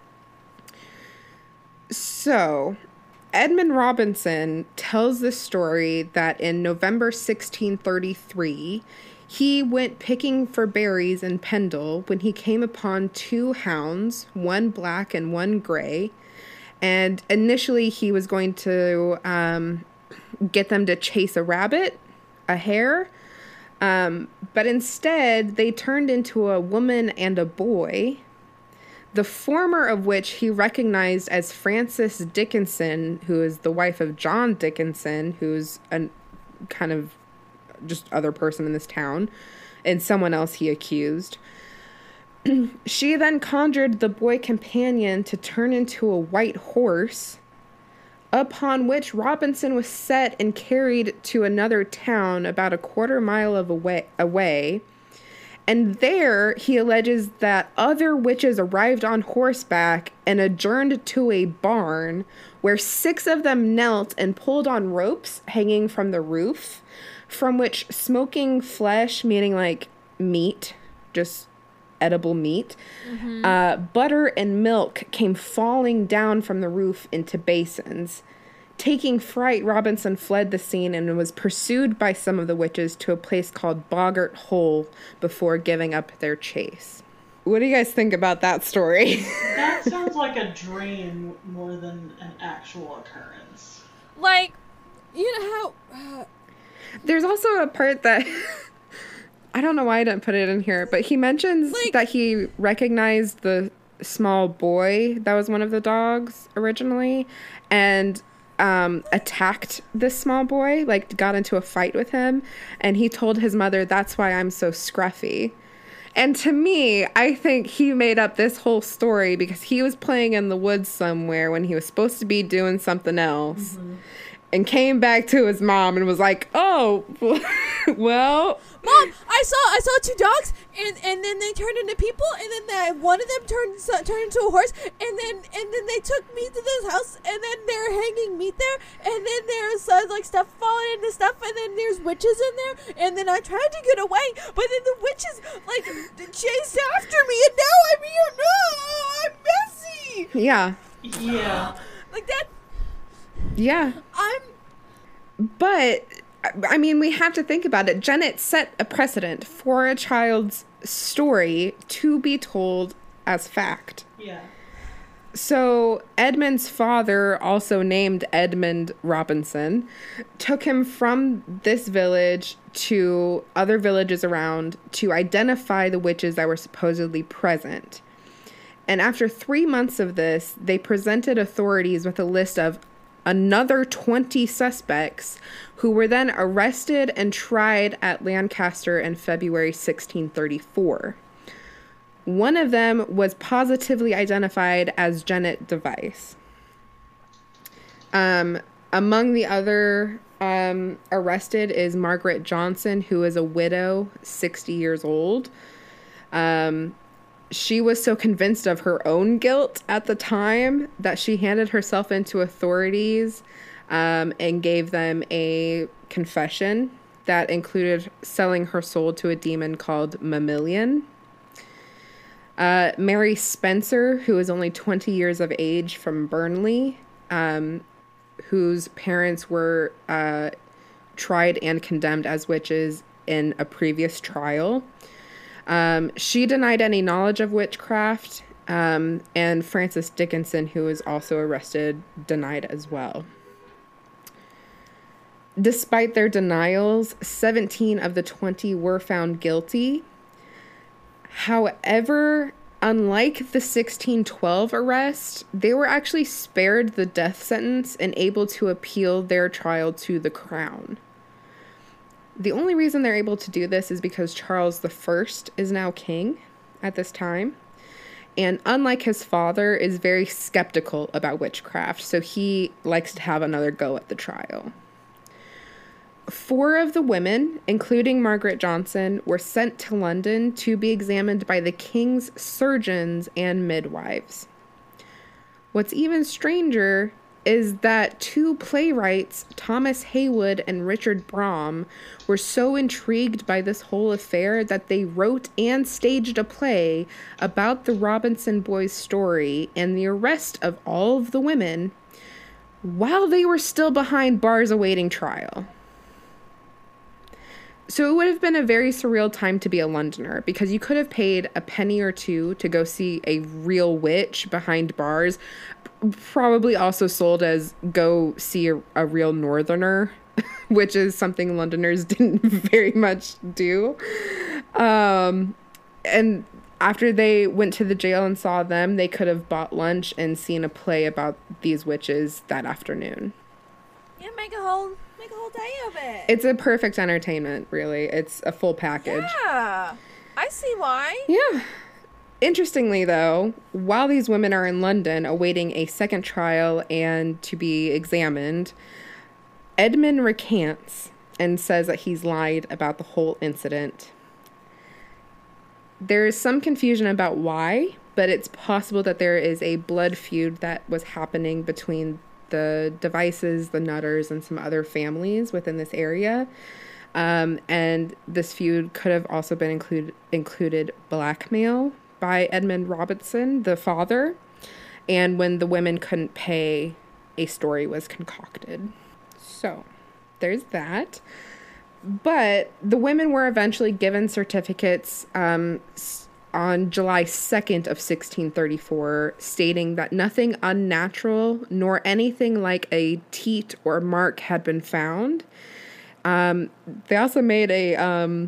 So Edmund Robinson tells this story that in November sixteen thirty-three, he went picking for berries in Pendle when he came upon two hounds, one black and one gray. And initially he was going to um, get them to chase a rabbit, a hare. Um, but instead they turned into a woman and a boy, the former of which he recognized as Frances Dickinson, who is the wife of John Dickinson, who's a kind of just other person in this town, and someone else he accused. She then conjured the boy companion to turn into a white horse, upon which Robinson was set and carried to another town about a quarter mile of away, away. And there he alleges that other witches arrived on horseback and adjourned to a barn where six of them knelt and pulled on ropes hanging from the roof, from which smoking flesh, meaning like meat, just edible meat, mm-hmm. uh, butter and milk came falling down from the roof into basins. Taking fright, Robinson fled the scene and was pursued by some of the witches to a place called Boggart Hole before giving up their chase. What do you guys think about that story? That sounds like a dream more than an actual occurrence. Like, you know how... Uh... There's also a part that... I don't know why I didn't put it in here, but he mentions like, that he recognized the small boy that was one of the dogs originally and um, attacked this small boy, like got into a fight with him. And he told his mother, "That's why I'm so scruffy." And to me, I think he made up this whole story because he was playing in the woods somewhere when he was supposed to be doing something else. Mm-hmm. And came back to his mom and was like, "Oh, well, Mom, I saw I saw two dogs, and, and then they turned into people, and then that one of them turned turned into a horse, and then and then they took me to this house, and then they're hanging meat there, and then there's uh, like stuff falling into stuff, and then there's witches in there, and then I tried to get away, but then the witches like chased after me, and now I'm here. No, I'm messy. Yeah. Yeah. Like that. Yeah. I'm. But, I mean, we have to think about it. Janet set a precedent for a child's story to be told as fact. Yeah. So, Edmund's father, also named Edmund Robinson, took him from this village to other villages around to identify the witches that were supposedly present. And after three months of this, they presented authorities with a list of another twenty suspects who were then arrested and tried at Lancaster in February sixteen thirty-four. One of them was positively identified as Janet Device. Um, among the other um, arrested is Margaret Johnson, who is a widow, sixty years old. Um, She was so convinced of her own guilt at the time that she handed herself into authorities um, and gave them a confession that included selling her soul to a demon called Mammalian. Uh, Mary Spencer, who was only twenty years of age, from Burnley, um, whose parents were uh, tried and condemned as witches in a previous trial. Um, she denied any knowledge of witchcraft, um, and Frances Dickinson, who was also arrested, denied as well. Despite their denials, seventeen of the twenty were found guilty. However, unlike the sixteen twelve arrest, they were actually spared the death sentence and able to appeal their trial to the crown. The only reason they're able to do this is because Charles the First is now king at this time. And unlike his father, is very skeptical about witchcraft, so he likes to have another go at the trial. Four of the women, including Margaret Johnson, were sent to London to be examined by the king's surgeons and midwives. What's even stranger is that two playwrights, Thomas Heywood and Richard Braham, were so intrigued by this whole affair that they wrote and staged a play about the Robinson boys' story and the arrest of all of the women while they were still behind bars awaiting trial. So it would have been a very surreal time to be a Londoner, because you could have paid a penny or two to go see a real witch behind bars, probably also sold as go see a, a real Northerner, which is something Londoners didn't very much do. Um, and after they went to the jail and saw them, they could have bought lunch and seen a play about these witches that afternoon. Yeah, make a whole make a whole day of it. It's a perfect entertainment, really. It's a full package. Yeah, I see why. Yeah. Interestingly, though, while these women are in London awaiting a second trial and to be examined, Edmund recants and says that he's lied about the whole incident. There is some confusion about why, but it's possible that there is a blood feud that was happening between the Devices, the Nutters, and some other families within this area. Um, and this feud could have also been include, included blackmail by Edmund Robinson, the father. And when the women couldn't pay, a story was concocted. So there's that. But the women were eventually given certificates um, on July second of sixteen thirty-four, stating that nothing unnatural nor anything like a teat or mark had been found. Um, they also made a um,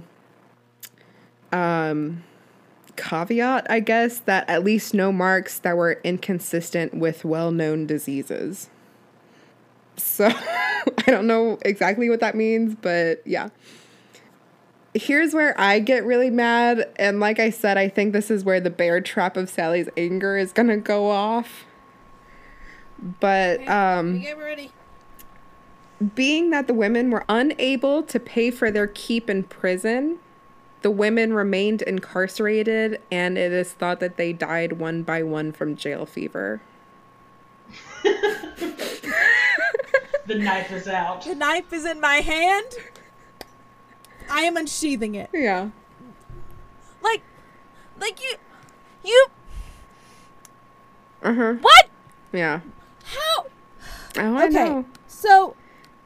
um, caveat, I guess, that at least no marks that were inconsistent with well-known diseases. So I don't know exactly what that means, but yeah. Here's where I get really mad. And like I said, I think this is where the bear trap of Sally's anger is going to go off. But Okay, um, get ready. being that the women were unable to pay for their keep in prison, the women remained incarcerated, and it is thought that they died one by one from jail fever. The knife is out. The knife is in my hand. I am unsheathing it. Yeah. Like, like you, you. Uh-huh. What? Yeah. How? Oh, I Okay. know. So,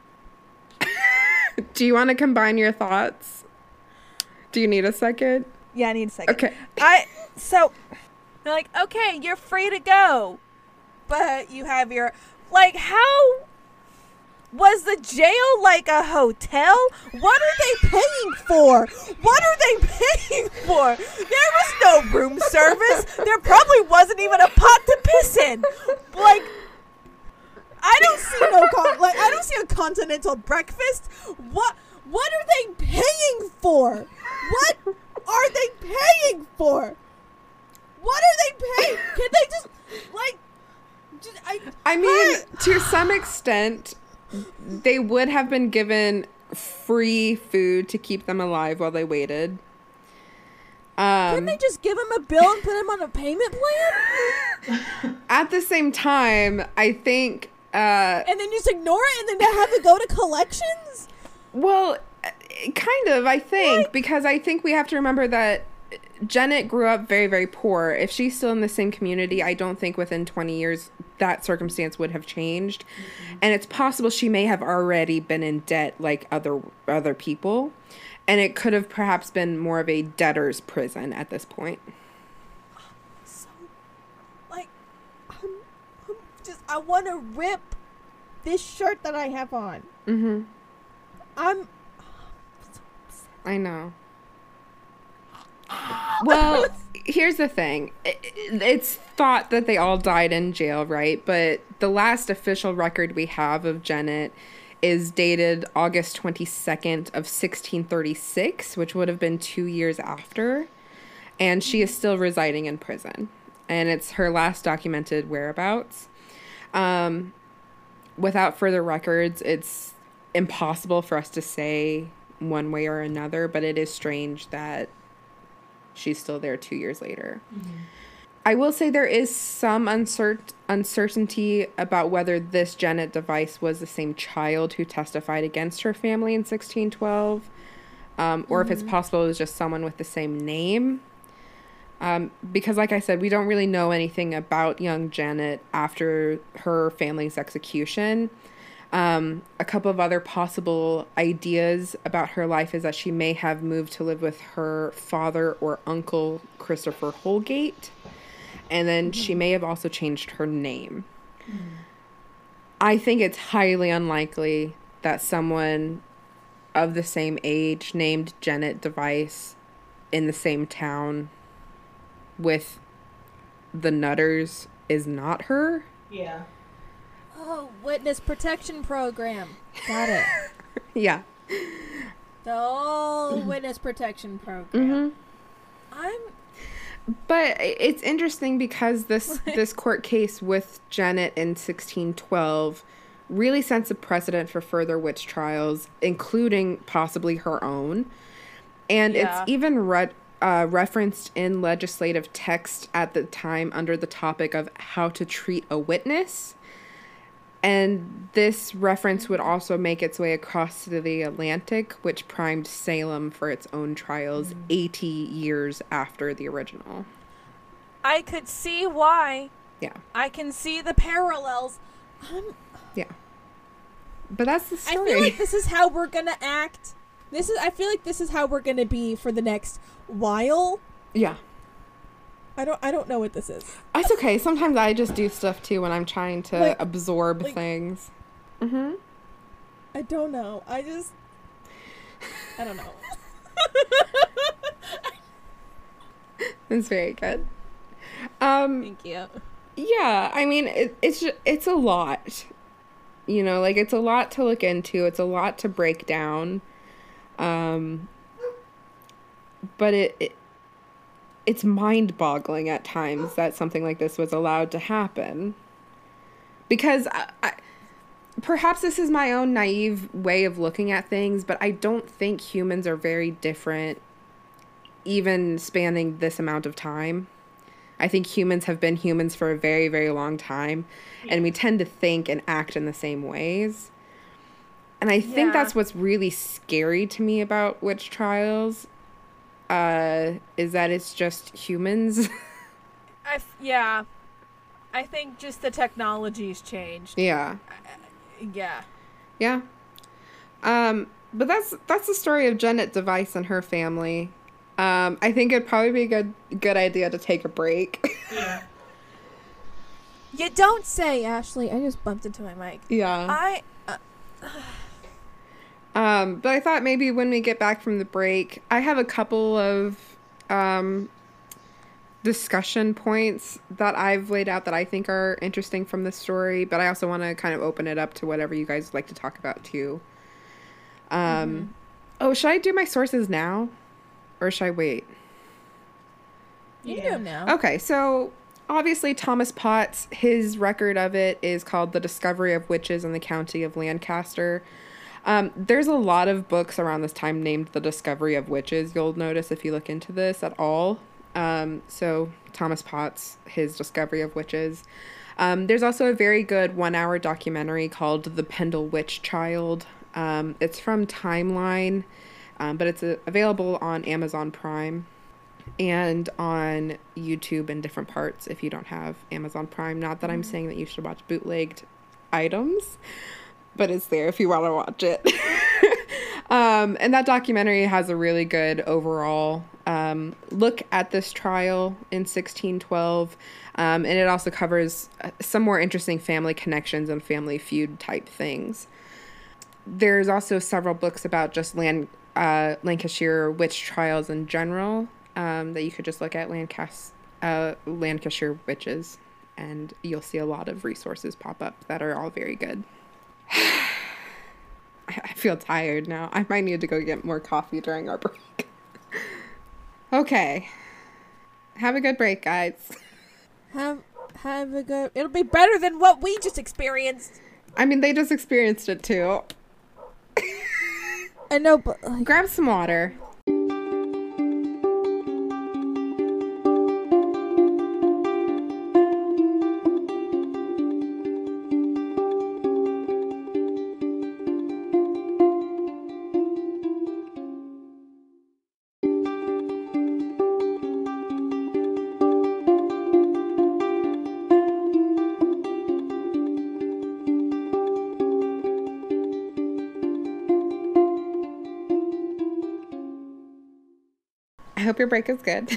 Do you want to combine your thoughts? Do you need a second? yeah, I need a second. Okay. I so they're like, okay, you're free to go, but you have your like. How was the jail like a hotel? What are they paying for? What are they paying for? There was no room service. There probably wasn't even a pot to piss in. Like, I don't see no con- like I don't see a continental breakfast. What what are they paying for? What are they paying for? What are they paying? Can they just like just, I I mean, to some extent, they would have been given free food to keep them alive while they waited. Um, Couldn't they just give him a bill and put him on a payment plan? at the same time, I think, uh, And then just ignore it and then have to go to collections? well, Kind of, I think, like, because I think we have to remember that Janet grew up very, very poor. If she's still in the same community, I don't think within twenty years that circumstance would have changed. Mm-hmm. And it's possible she may have already been in debt like other other people. And it could have perhaps been more of a debtor's prison at this point. So, like, I'm, I'm just, I want to rip this shirt that I have on. Mm-hmm. I'm... I know. Well, here's the thing. It's thought that they all died in jail, right? But the last official record we have of Janet is dated August twenty-second of sixteen thirty-six, which would have been two years after. And she is still residing in prison. And it's her last documented whereabouts. Um, without further records, it's impossible for us to say one way or another, but it is strange that she's still there two years later. Mm-hmm. I will say there is some uncert- uncertainty about whether this Janet Device was the same child who testified against her family in sixteen twelve, um, or mm-hmm. if it's possible it was just someone with the same name. Um, because, like I said, we don't really know anything about young Janet after her family's execution. Um, a couple of other possible ideas about her life is that she may have moved to live with her father or uncle, Christopher Holgate. And then mm-hmm. she may have also changed her name. Mm-hmm. I think it's highly unlikely that someone of the same age named Janet Device in the same town with the Nutters is not her. Yeah. Oh, witness protection program. Got it. Yeah. The old witness protection program. Mm-hmm. I'm... But it's interesting because this, this court case with Janet in sixteen twelve really sets a precedent for further witch trials, including possibly her own. And yeah. it's even re- uh, referenced in legislative text at the time under the topic of how to treat a witness. And this reference would also make its way across to the Atlantic, which primed Salem for its own trials mm. eighty years after the original. I could see why. Yeah. I can see the parallels. Um, yeah. But that's the story. I feel like this is how we're going to act. This is. I feel like this is how we're going to be for the next while. Yeah. I don't I don't know what this is. It's okay. Sometimes I just do stuff too when I'm trying to like, absorb like, things. Mm-hmm. I don't know. I just I don't know. It's very good. Um Thank you. Yeah, I mean it, it's just, it's a lot. You know, like it's a lot to look into. It's a lot to break down. Um but it, it it's mind-boggling at times that something like this was allowed to happen. Because I, I, perhaps this is my own naive way of looking at things, but I don't think humans are very different, even spanning this amount of time. I think humans have been humans for a very, very long time, yeah. and we tend to think and act in the same ways. And I think yeah. that's what's really scary to me about witch trials. Uh, is that it's just humans. I f- yeah. I think just the technology's changed. Yeah. Uh, yeah. Yeah. Um, but that's that's the story of Janet Device and her family. Um, I think it'd probably be a good good idea to take a break. Yeah. You don't say, Ashley. I just bumped into my mic. Yeah. I... Uh, Um, but I thought maybe when we get back from the break, I have a couple of um, discussion points that I've laid out that I think are interesting from the story, but I also want to kind of open it up to whatever you guys like to talk about too. Um, mm-hmm. Oh, should I do my sources now? Or should I wait? You can do them now. Okay, so obviously Thomas Potts, his record of it is called The Discovery of Witches in the County of Lancaster. Um, there's a lot of books around this time named The Discovery of Witches, you'll notice if you look into this at all. Um, so Thomas Potts, his Discovery of Witches. Um, there's also a very good one-hour documentary called The Pendle Witch Child Um, it's from Timeline, um, but it's uh, available on Amazon Prime and on YouTube in different parts if you don't have Amazon Prime. Not that I'm saying that you should watch bootlegged items, but it's there if you want to watch it. um, and that documentary has a really good overall um, look at this trial in sixteen twelve. Um, and it also covers some more interesting family connections and family feud type things. There's also several books about just Lan- uh, Lancashire witch trials in general um, that you could just look at, Lancas- uh, Lancashire witches, and you'll see a lot of resources pop up that are all very good. I feel tired now. I might need to go get more coffee during our break. Okay. Have a good break, guys. Have have a good. It'll be better than what we just experienced. I mean, they just experienced it too. I know, but like, grab some water. I hope your break is good.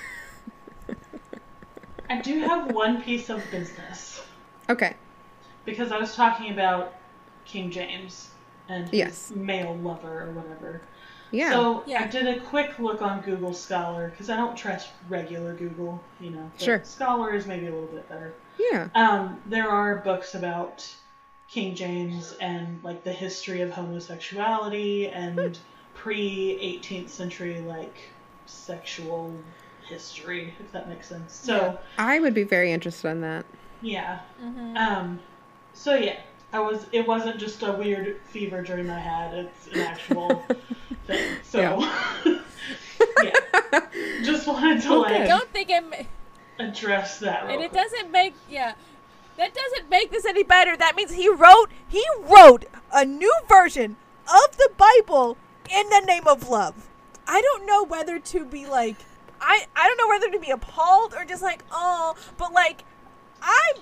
I do have one piece of business. Okay. Because I was talking about King James and his yes. male lover or whatever. Yeah. So yeah. I did a quick look on Google Scholar because I don't trust regular Google, you know. Sure. Scholar is maybe a little bit better. Yeah. Um, there are books about King James and like the history of homosexuality and pre-eighteenth century like sexual history, if that makes sense. So I would be very interested in that. Yeah. Mm-hmm. Um. So yeah, I was. It wasn't just a weird fever dream I had. It's an actual thing. So yeah. yeah. Just wanted to okay. like. I don't think it. Ma- address that. Real and it quick. doesn't make yeah. That doesn't make this any better. That means he wrote he wrote a new version of the Bible in the name of love. I don't know whether to be like, I, I don't know whether to be appalled or just like, oh, but like, I'm...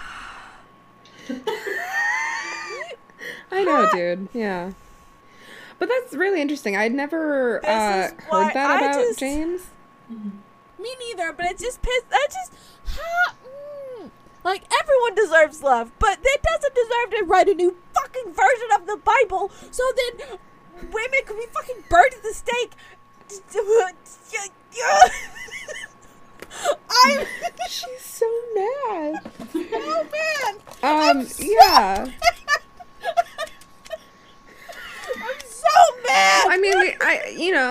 I know, dude. Yeah. But that's really interesting. I'd never uh, heard that I about just, James. Me neither, but it just pissed, I just, ha, mm, like, everyone deserves love, but it doesn't deserve to write a new fucking version of the Bible so then women could be fucking burned at the stake. I'm. She's so mad. Oh man. Um. So yeah. I'm so mad. I mean, I you know,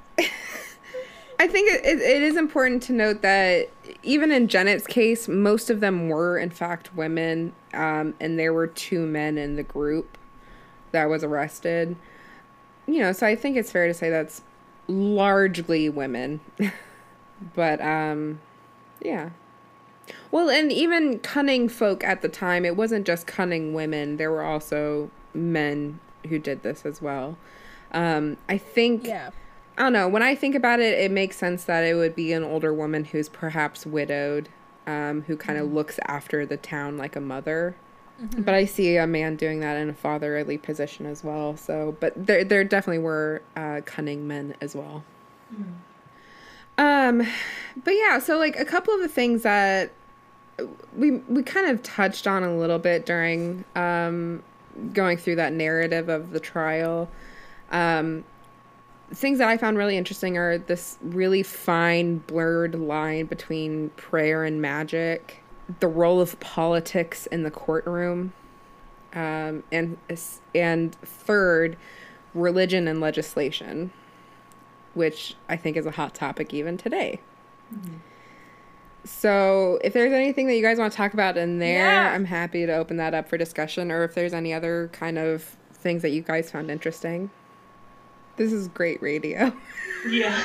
I think it, it, it is important to note that even in Janet's case, most of them were in fact women, um, and there were two men in the group that was arrested. You know, so I think it's fair to say that's largely women. But, um, yeah. Well, and even cunning folk at the time, it wasn't just cunning women. There were also men who did this as well. Um, I think, yeah. I don't know, when I think about it, it makes sense that it would be an older woman who's perhaps widowed, um, who kind of mm-hmm. looks after the town like a mother. Mm-hmm. But I see a man doing that in a fatherly position as well. So, but there, there definitely were uh, cunning men as well. Mm. Um, but yeah, so like a couple of the things that we we kind of touched on a little bit during um, going through that narrative of the trial. Um, things that I found really interesting are this really fine blurred line between prayer and magic, the role of politics in the courtroom, um, and and third, religion and legislation, which I think is a hot topic even today. Mm-hmm. So if there's anything that you guys want to talk about in there, yeah. I'm happy to open that up for discussion, or if there's any other kind of things that you guys found interesting. This is great radio. Yeah.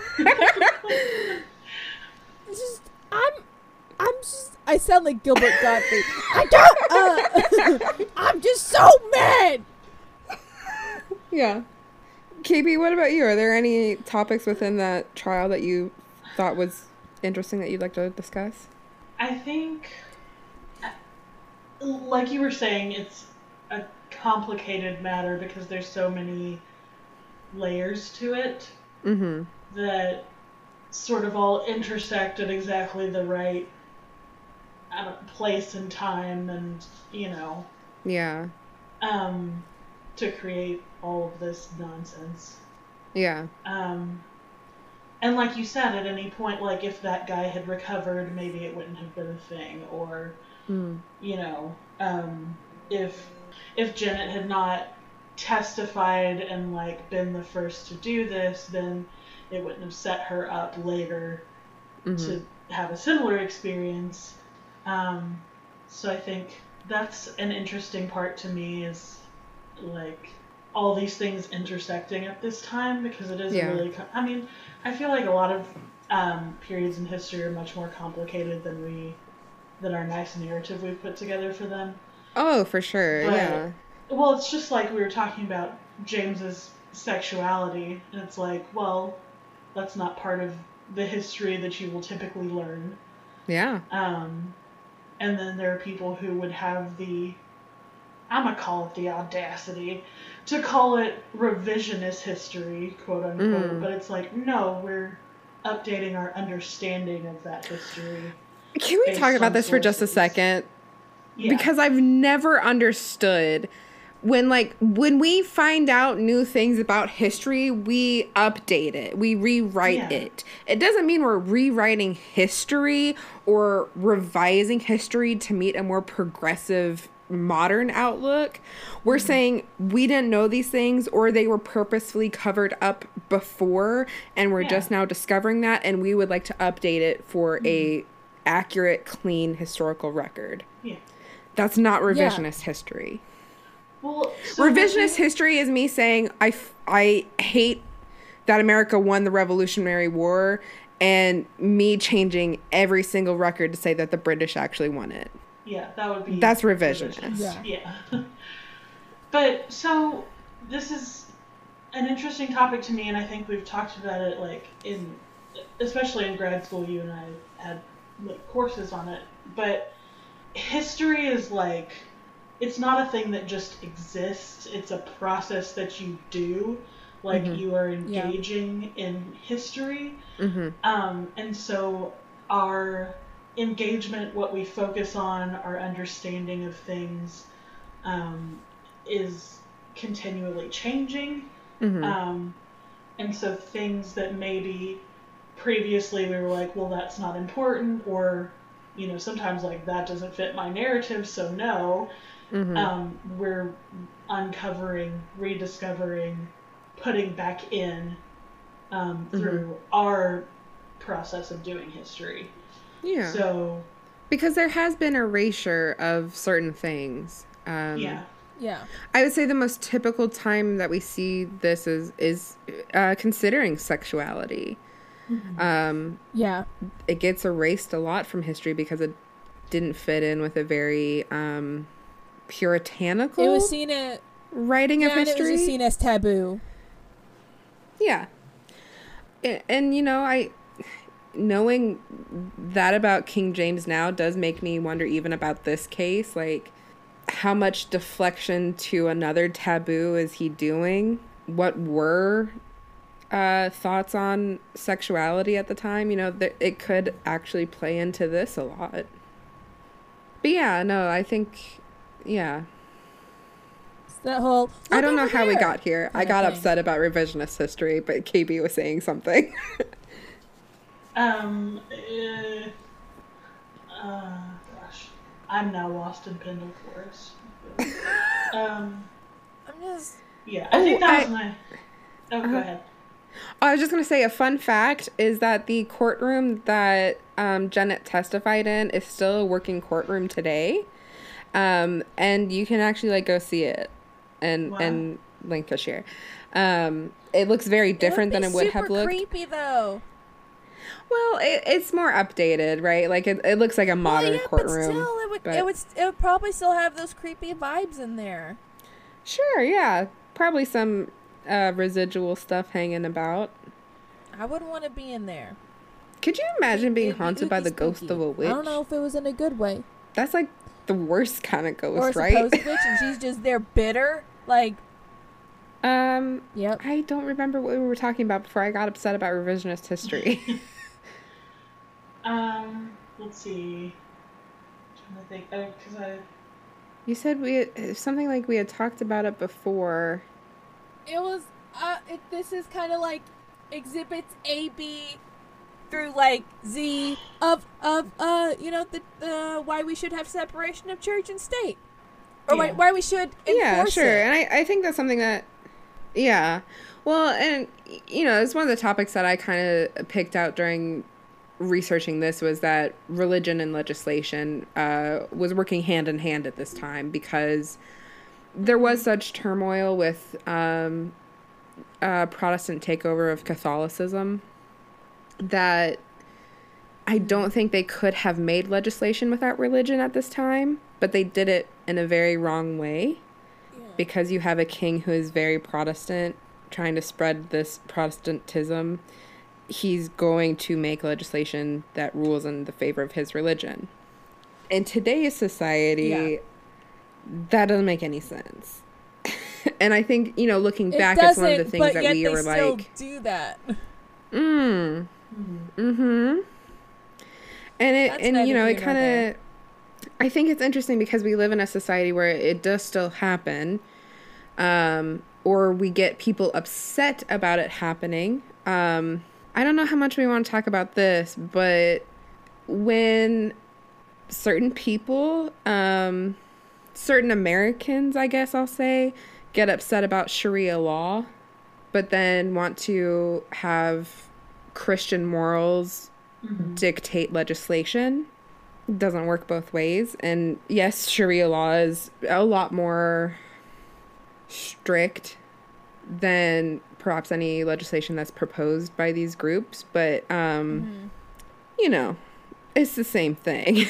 just, I'm, I'm just, I sound like Gilbert Gottfried. I don't, uh, I'm just so mad. Yeah. K B, what about you? Are there any topics within that trial that you thought was interesting that you'd like to discuss? I think, like you were saying, it's a complicated matter because there's so many layers to it Mm-hmm. that sort of all intersect at exactly the right I don't, place and time, and you know, Yeah. um, to create all of this nonsense. Yeah. Um, and like you said, at any point, like if that guy had recovered, maybe it wouldn't have been a thing, or Mm. you know, um, if if Janet had not testified and like been the first to do this, then it wouldn't have set her up later Mm-hmm. to have a similar experience. Um, so I think that's an interesting part to me, is like all these things intersecting at this time, because it is Yeah. really co- I mean, I feel like a lot of um, periods in history are much more complicated than we than our nice narrative we've put together for them. Oh, for sure. But- Yeah. Well, it's just like we were talking about James's sexuality, and it's like, well, that's not part of the history that you will typically learn. Yeah. Um, and then there are people who would have the, I'm gonna call it the audacity, to call it revisionist history, quote unquote. Mm. But it's like, no, we're updating our understanding of that history. Can we Based talk about on this for just a sources. second? Yeah. Because I've never understood when like when we find out new things about history, we update it. We rewrite Yeah. it. It doesn't mean we're rewriting history or revising history to meet a more progressive modern outlook. We're Mm-hmm. saying we didn't know these things, or they were purposefully covered up before and we're Yeah. just now discovering that, and we would like to update it for a accurate, clean historical record. Yeah. That's not revisionist history. Well, so the Revisionist thing- history is me saying I, f- I hate that America won the Revolutionary War, and me changing every single record to say that the British actually won it. Yeah, that would be. That's revisionist. Yeah. Yeah. But so this is an interesting topic to me, and I think we've talked about it like in, especially in grad school. You and I had like courses on it, but history is like, it's not a thing that just exists. It's a process that you do. Like Mhm. you are Yeah. engaging in history. Mm-hmm. Um, and so our engagement, what we focus on, our understanding of things, um, is continually changing. Mm-hmm. Um, and so things that maybe previously we were like, well, that's not important, or, you know, sometimes like that doesn't fit my narrative, so no. Mm-hmm. Um, we're uncovering, rediscovering, putting back in um, through our process of doing history. yeah. So, Because there has been erasure of certain things. Um, yeah. Yeah. I would say the most typical time that we see this is is uh, considering sexuality. Um, Yeah. it gets erased a lot from history because it didn't fit in with a very um, puritanical It was seen as writing yeah, of and it was history. just seen as taboo. Yeah. A- And, you know, I knowing that about King James now does make me wonder even about this case, like how much deflection to another taboo is he doing? What were uh, thoughts on sexuality at the time? You know, th- it could actually play into this a lot. But yeah, no, I think, yeah. That whole. I "Look don't know over how we there," got here. I kinda got thing. upset about revisionist history, but K B was saying something. Um, uh, uh, gosh. I'm now lost in Pendle Forest. um, I'm just. yeah, I Oh, think that I- was my... Oh, go Uh-huh. ahead. I was just going to say a fun fact is that the courtroom that um, Janet testified in is still a working courtroom today. Um, and you can actually like go see it and, Wow. and link to share. Um, it looks very different than it would have looked. Creepy though. Well, it, it's more updated, right? Like it, it looks like a modern well, yeah, courtroom. but still, it would but- it would it would probably still have those creepy vibes in there. Sure, yeah. Probably some uh, residual stuff hanging about. I wouldn't want to be in there. Could you imagine being It'd be haunted by ooky the ghost spooky. of a witch? I don't know if it was in a good way. That's like the worst kind of Or ghost, a right? supposed witch and she's just there bitter. Like, um, yep. I don't remember what we were talking about before I got upset about revisionist history. um, let's see. I'm trying to think. Oh, because I. You said we had, something like we had talked about it before. It was, uh, it, this is kind of like exhibits A, B through like Z of, of, uh, you know, the, uh, why we should have separation of church and state. Or Yeah. why, why we should enforce Yeah, sure. it. And I, I think that's something that, yeah. Well, and, you know, it's one of the topics that I kind of picked out during researching this was that religion and legislation uh, was working hand in hand at this time because there was such turmoil with um, uh, Protestant takeover of Catholicism that I don't think they could have made legislation without religion at this time, but they did it in a very wrong way Yeah. because you have a king who is very Protestant trying to spread this Protestantism. He's going to make legislation that rules in the favor of his religion. In today's society, Yeah. that doesn't make any sense. And I think, you know, looking It back, doesn't, it's one of the things but that yet we they were still like, do that. mm, Mhm. mm-hmm. And it, That's and neither you know, here it nor kind there. of, I think it's interesting because we live in a society where it does still happen, um, or we get people upset about it happening. Um, I don't know how much we want to talk about this, but when certain people, um, certain Americans, I guess I'll say, get upset about Sharia law, but then want to have Christian morals Mhm. dictate legislation, it doesn't work both ways. And yes, Sharia law is a lot more strict than perhaps any legislation that's proposed by these groups, but um Mhm. you know, it's the same thing.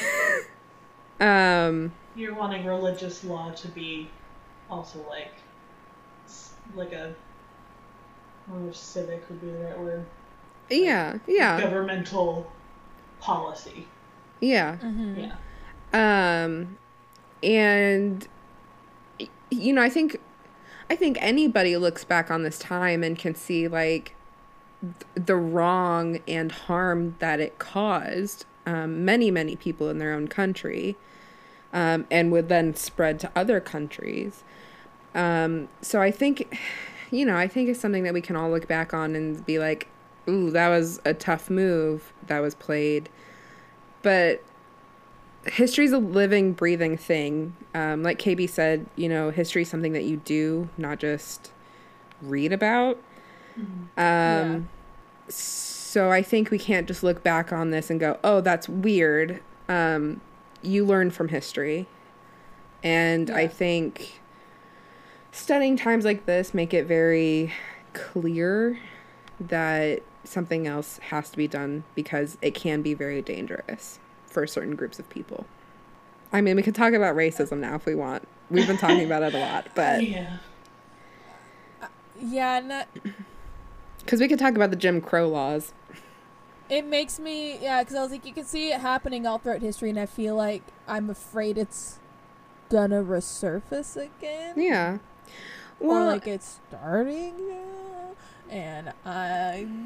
um You're wanting religious law to be also like, s- like a, I don't know if civic would be the right word. yeah, yeah, Governmental policy. yeah. Mhm. Yeah. Um and y- you know, I think I think anybody looks back on this time and can see like th- the wrong and harm that it caused um, many, many people in their own country, um, and would then spread to other countries. Um, so I think, you know, I think it's something that we can all look back on and be like, ooh, that was a tough move that was played. But history's a living, breathing thing. Um, like K B said, you know, history is something that you do, not just read about. Mhm. Um, Yeah. So I think we can't just look back on this and go, oh, that's weird. Um, you learn from history. And I Yeah. think studying times like this make it very clear that something else has to be done because it can be very dangerous for certain groups of people. I mean, we could talk about racism now if we want. We've been talking about it a lot, but Yeah. Yeah, not, because we could talk about the Jim Crow laws. it makes me, yeah, because I was like, you can see it happening all throughout history, and I feel like I'm afraid it's gonna resurface again. Yeah. Or Well, like it's starting now, and I'm.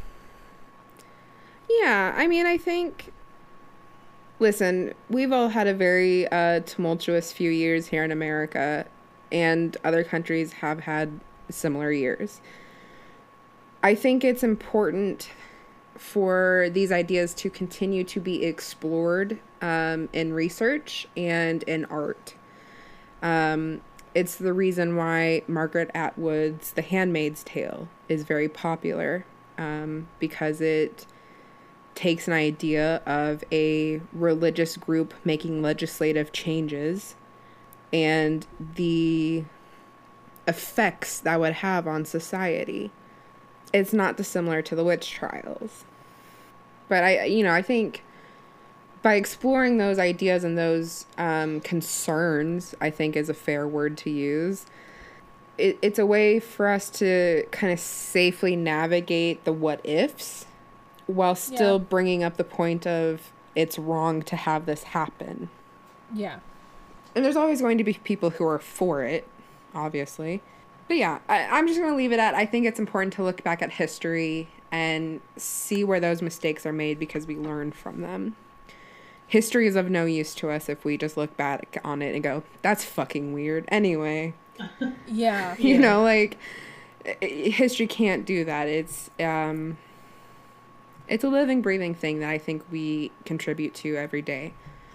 yeah, I mean, I think, listen, we've all had a very uh, tumultuous few years here in America, and other countries have had similar years. I think it's important for these ideas to continue to be explored um, in research and in art. Um, it's the reason why Margaret Atwood's The Handmaid's Tale is very popular, um, because it takes an idea of a religious group making legislative changes and the effects that would have on society. It's not dissimilar to the witch trials. But I, you know, I think by exploring those ideas and those um, concerns, I think is a fair word to use, it, it's a way for us to kind of safely navigate the what ifs while still Yeah. bringing up the point of it's wrong to have this happen. Yeah. And there's always going to be people who are for it, obviously. But yeah, I, I'm just going to leave it at, I think it's important to look back at history and see where those mistakes are made because we learn from them. History is of no use to us if we just look back on it and go, that's fucking weird. Anyway, Yeah. you know, like, i- history can't do that. It's, um, it's a living, breathing thing that I think we contribute to every day.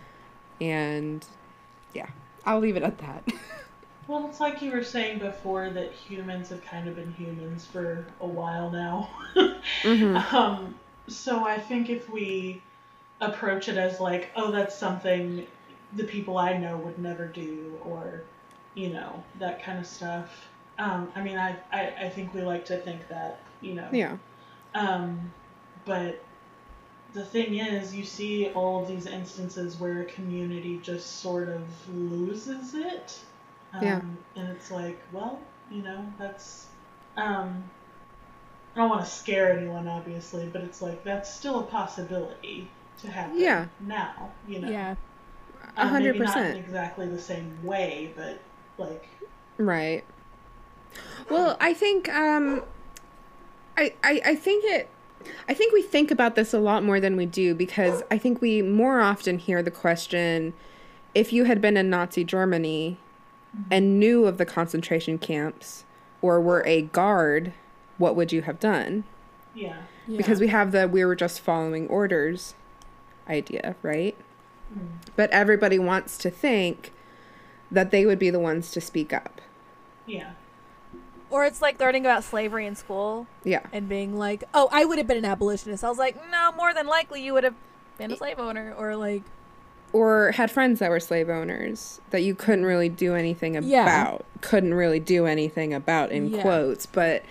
And yeah, I'll leave it at that. Well, it's like you were saying before that humans have kind of been humans for a while now. Mm-hmm. um, so I think if we approach it as like, oh, that's something the people I know would never do, or, you know, that kind of stuff. Um, I mean, I, I, I think we like to think that, you know. Yeah. Um, but the thing is, you see all of these instances where a community just sort of loses it. Um, Yeah. And it's like, well, you know, that's, um, I don't want to scare anyone, obviously, but it's like, that's still a possibility to happen Yeah. now, you know. Yeah. A Um, hundred maybe not in percent. exactly the same way, but, like, Right. Well, I think um I, I I think it I think we think about this a lot more than we do because I think we more often hear the question, if you had been in Nazi Germany and knew of the concentration camps or were a guard, what would you have done? yeah. Yeah. Because we have the we were just following orders idea, right? Mm. But everybody wants to think that they would be the ones to speak up. Yeah. Or it's like learning about slavery in school Yeah. and being like, oh, I would have been an abolitionist. I was like, no, more than likely you would have been a slave owner. Or like, Or had friends that were slave owners that you couldn't really do anything about. Yeah. Couldn't really do anything about, in Yeah. quotes. But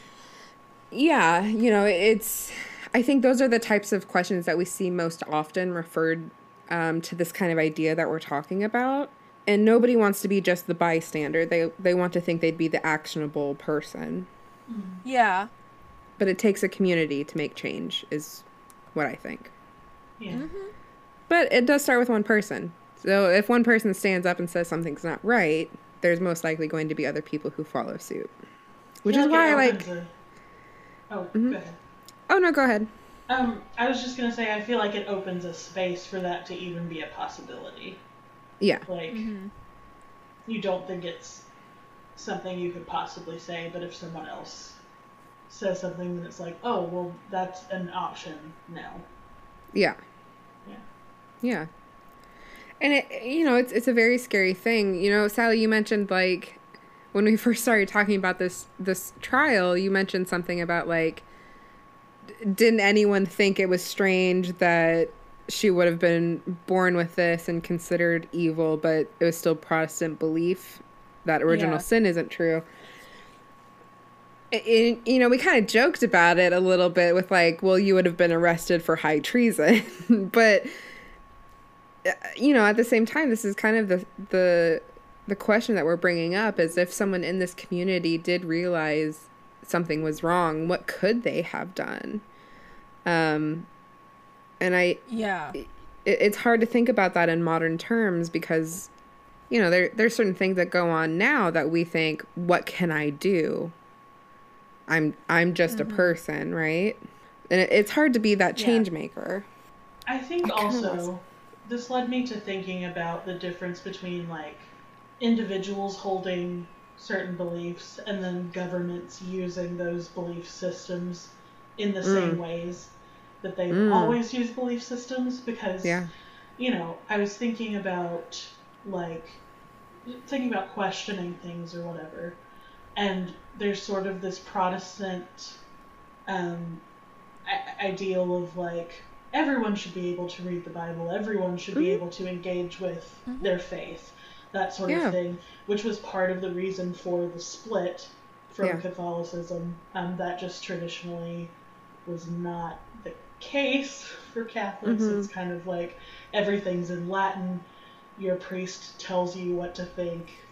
yeah, you know, it's, I think those are the types of questions that we see most often referred um, to this kind of idea that we're talking about. And nobody wants to be just the bystander. They they want to think they'd be the actionable person. yeah. But it takes a community to make change, is what I think. Yeah. Mm-hmm. But it does start with one person. So if one person stands up and says something's not right, there's most likely going to be other people who follow suit. Which feel is why I it like... opens a- Oh, Mhm. go ahead. Oh, no, go ahead. Um, I was just gonna say, I feel like it opens a space for that to even be a possibility. Yeah. Like, Mm-hmm. you don't think it's something you could possibly say, but if someone else says something, then it's like, oh, well, that's an option now. Yeah. Yeah. Yeah. And it, you know, it's it's a very scary thing. You know, Sally, you mentioned like when we first started talking about this this trial, you mentioned something about like d- didn't anyone think it was strange that she would have been born with this and considered evil, but it was still Protestant belief that original Yeah. sin isn't true. It, you know, we kind of joked about it a little bit with like, well, you would have been arrested for high treason, but uh, you know, at the same time, this is kind of the the the question that we're bringing up is if someone in this community did realize something was wrong, what could they have done? Um, and I, Yeah. it, it's hard to think about that in modern terms because, you know, there there's certain things that go on now that we think, what can I do? I'm I'm just Mhm. a person, right? And it, it's hard to be that Yeah. change maker. I think I kinda also, was- this led me to thinking about the difference between, like, individuals holding certain beliefs and then governments using those belief systems in the same Mm. ways that they've Mm. always used belief systems because, Yeah. you know, I was thinking about, like, thinking about questioning things or whatever, and there's sort of this Protestant um, I- ideal of, like, everyone should be able to read the Bible, everyone should be Mhm. able to engage with Mhm. their faith, that sort Yeah. of thing, which was part of the reason for the split from Yeah. Catholicism. Um, that just traditionally was not the case for Catholics. Mhm. It's kind of like everything's in Latin, your priest tells you what to think,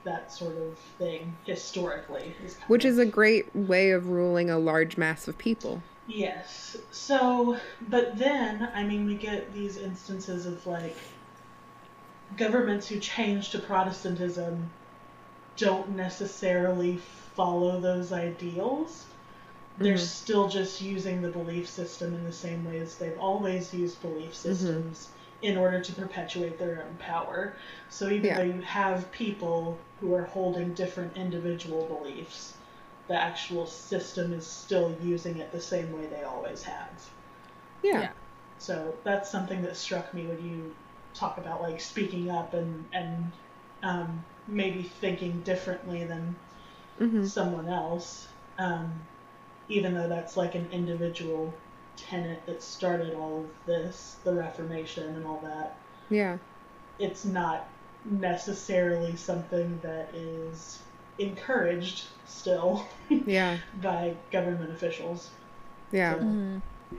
that sort of thing historically. Is kind Which of, is a great way of ruling a large mass of people. Yes. So, but then, I mean, we get these instances of, like, governments who change to Protestantism don't necessarily follow those ideals. They're Mhm. still just using the belief system in the same way as they've always used belief systems in order to perpetuate their own power. So even Yeah. though you have people who are holding different individual beliefs, the actual system is still using it the same way they always have. Yeah. Yeah. So that's something that struck me when you talk about, like, speaking up and, and um, maybe thinking differently than Mhm. someone else, um, even though that's like an individual tenet that started all of this, the Reformation and all that. Yeah. It's not necessarily something that is encouraged still Yeah. by government officials. Yeah. So, Mhm.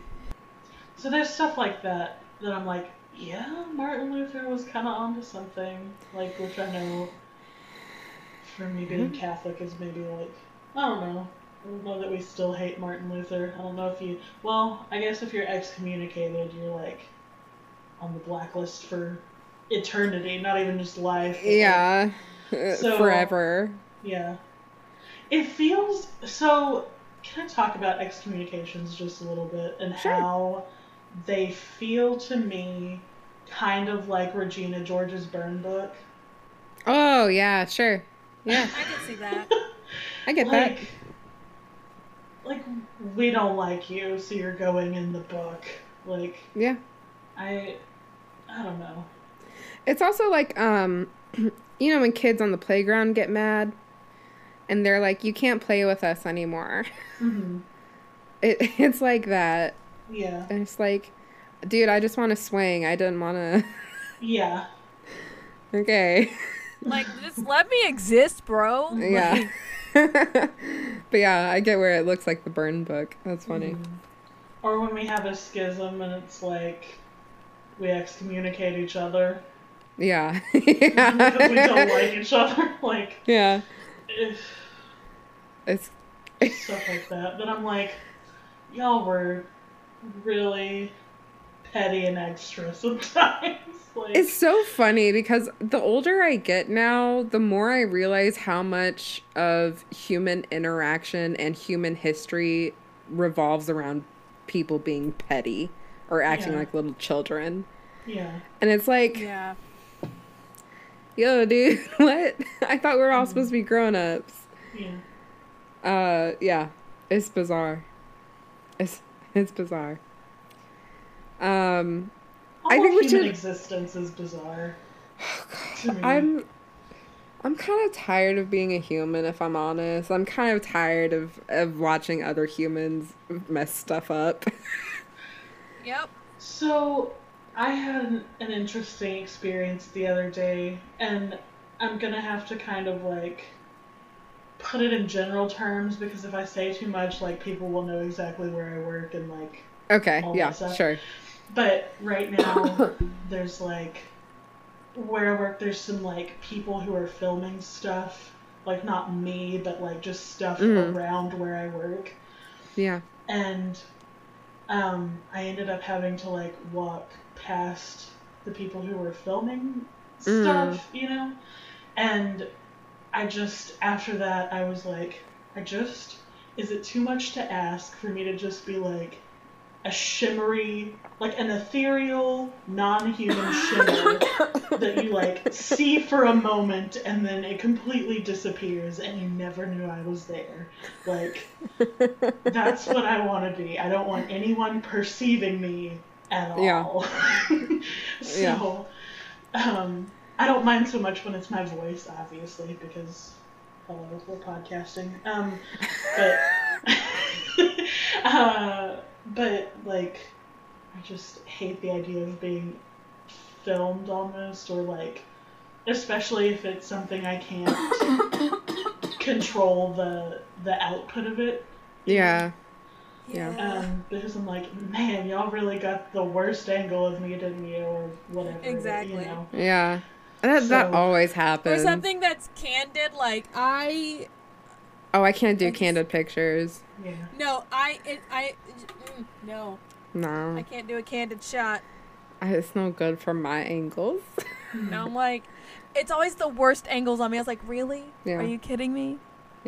so there's stuff like that that I'm like, yeah, Martin Luther was kind of onto something. Like, which I know, for me being Catholic, is maybe like, I don't know. I don't know that we still hate Martin Luther. I don't know if you, well, I guess if you're excommunicated, you're like on the blacklist for eternity, not even just life. but, like, Yeah. Uh, So- Forever. yeah. It feels so. Can I talk about excommunications just a little bit and Sure. how they feel to me kind of like Regina George's burn book? Oh, yeah, sure. Yeah, I can see that. I get like, that. like we don't like you, so you're going in the book. Like, Yeah. I, I don't know. It's also like, um, you know, when kids on the playground get mad and they're like, you can't play with us anymore. hmm It, it's like that. Yeah, And it's like, dude, I just want to swing. I didn't want to. yeah. Okay. Like, just let me exist, bro. Yeah. Like, But yeah, I get where it looks like the burn book. That's funny. Mhm. Or when we have a schism and it's like we excommunicate each other Yeah. because we don't like each other. Like, Yeah. eh, It's stuff like that. But I'm like, y'all were really petty and extra sometimes. Like, It's so funny because the older I get now, the more I realize how much of human interaction and human history revolves around people being petty or acting Yeah. like little children. yeah, And it's like, yeah. yo, dude, what? I thought we were all supposed to be grown-ups. yeah. Uh, yeah, it's bizarre. It's it's bizarre. Um, All I think of we human should- existence is bizarre. To me. I'm I'm kind of tired of being a human, if I'm honest. I'm kind of tired of, of watching other humans mess stuff up. Yep. So, I had an, an interesting experience the other day, and I'm gonna have to kind of like put it in general terms because if I say too much, like people will know exactly where I work and like. Okay, All yeah, that stuff. sure. But right now, there's like where I work. There's some like people who are filming stuff, like not me, but like just stuff Mhm. around where I work. Yeah. And um, I ended up having to like walk past the people who were filming Mm. stuff, you know? And I just, after that, I was like, I just, is it too much to ask for me to just be like a shimmery, like an ethereal, non-human shimmer that you like see for a moment and then it completely disappears and you never knew I was there. Like, that's what I want to be. I don't want anyone perceiving me at all. Yeah. So, um, I don't mind so much when it's my voice, obviously, because hello, we're podcasting. Um, but, uh, but like, I just hate the idea of being filmed almost, or like, especially if it's something I can't control the the output of it. Yeah. Yeah. Um, because I'm like, man, y'all really got the worst angle of me, didn't you, or whatever. Exactly. You know. Yeah. That, So- that always Or happens. something that's candid, like I Oh, I can't do I just- candid pictures. Yeah. no, I it, I mm, no, No. I can't do a candid shot. I- It's no good for my angles. No, I'm like, it's always the worst angles on me. I was like, really? Yeah. Are you kidding me?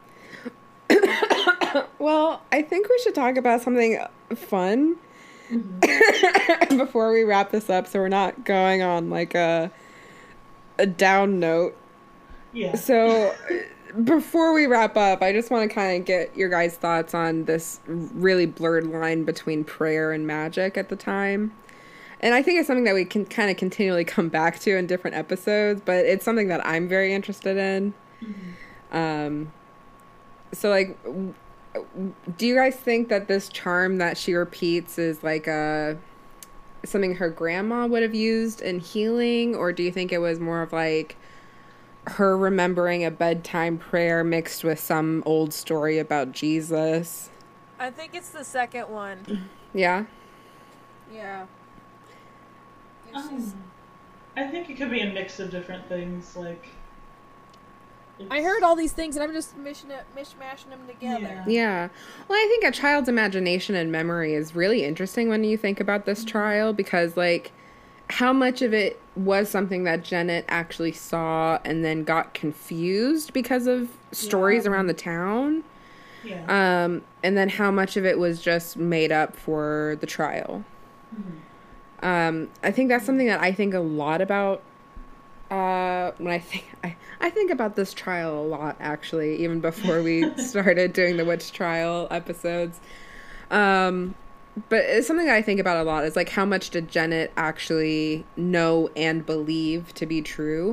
Well, I think we should talk about something fun before we wrap this up, so we're not going on like a a down note. Yeah. So, before we wrap up, I just want to kind of get your guys' thoughts on this really blurred line between prayer and magic at the time. And I think it's something that we can kind of continually come back to in different episodes, but it's something that I'm very interested in. Mm-hmm. Um, so, like, w- w- do you guys think that this charm that she repeats is like a something her grandma would have used in healing, or do you think it was more of like her remembering a bedtime prayer mixed with some old story about Jesus? I think it's the second one. Yeah. Yeah. It's Um, just- I think it could be a mix of different things. Like, I heard all these things and I'm just mishing it, mishmashing them together. Yeah. Yeah. Well, I think a child's imagination and memory is really interesting when you think about this trial, because, like, how much of it was something that Janet actually saw and then got confused because of stories Yeah. around the town? Yeah. Um, and then how much of it was just made up for the trial? Mhm. Um, I think that's something that I think a lot about. Uh, when I think I, I think about this trial a lot, actually, even before we started doing the witch trial episodes. Um, but it's something that I think about a lot, is like, how much did Janet actually know and believe to be true?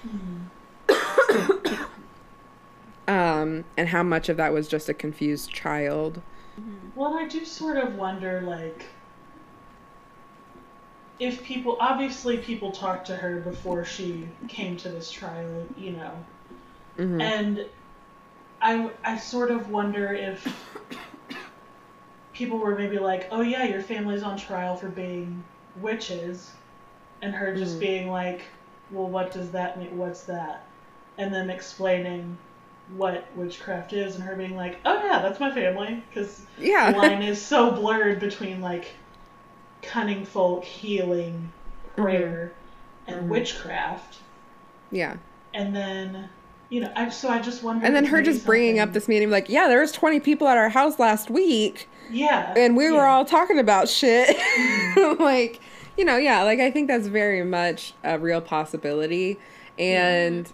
Um, and how much of that was just a confused child? Well, I do sort of wonder, like, if people, obviously people talked to her before she came to this trial, you know, Mhm. and I, I sort of wonder if people were maybe like, oh yeah, your family's on trial for being witches, and her just Mhm. being like, well, what does that mean? What's that? And then explaining what witchcraft is, and her being like, oh yeah, that's my family, because Yeah. the line is so blurred between like cunning folk, healing, prayer, and Mhm. witchcraft, Yeah. and then you know, I so I just wonder. And if then it's her maybe just bringing up something- this meeting, like, yeah, there was twenty people at our house last week, yeah, and we were yeah. all talking about shit. Like, you know, yeah, like, I think that's very much a real possibility. And,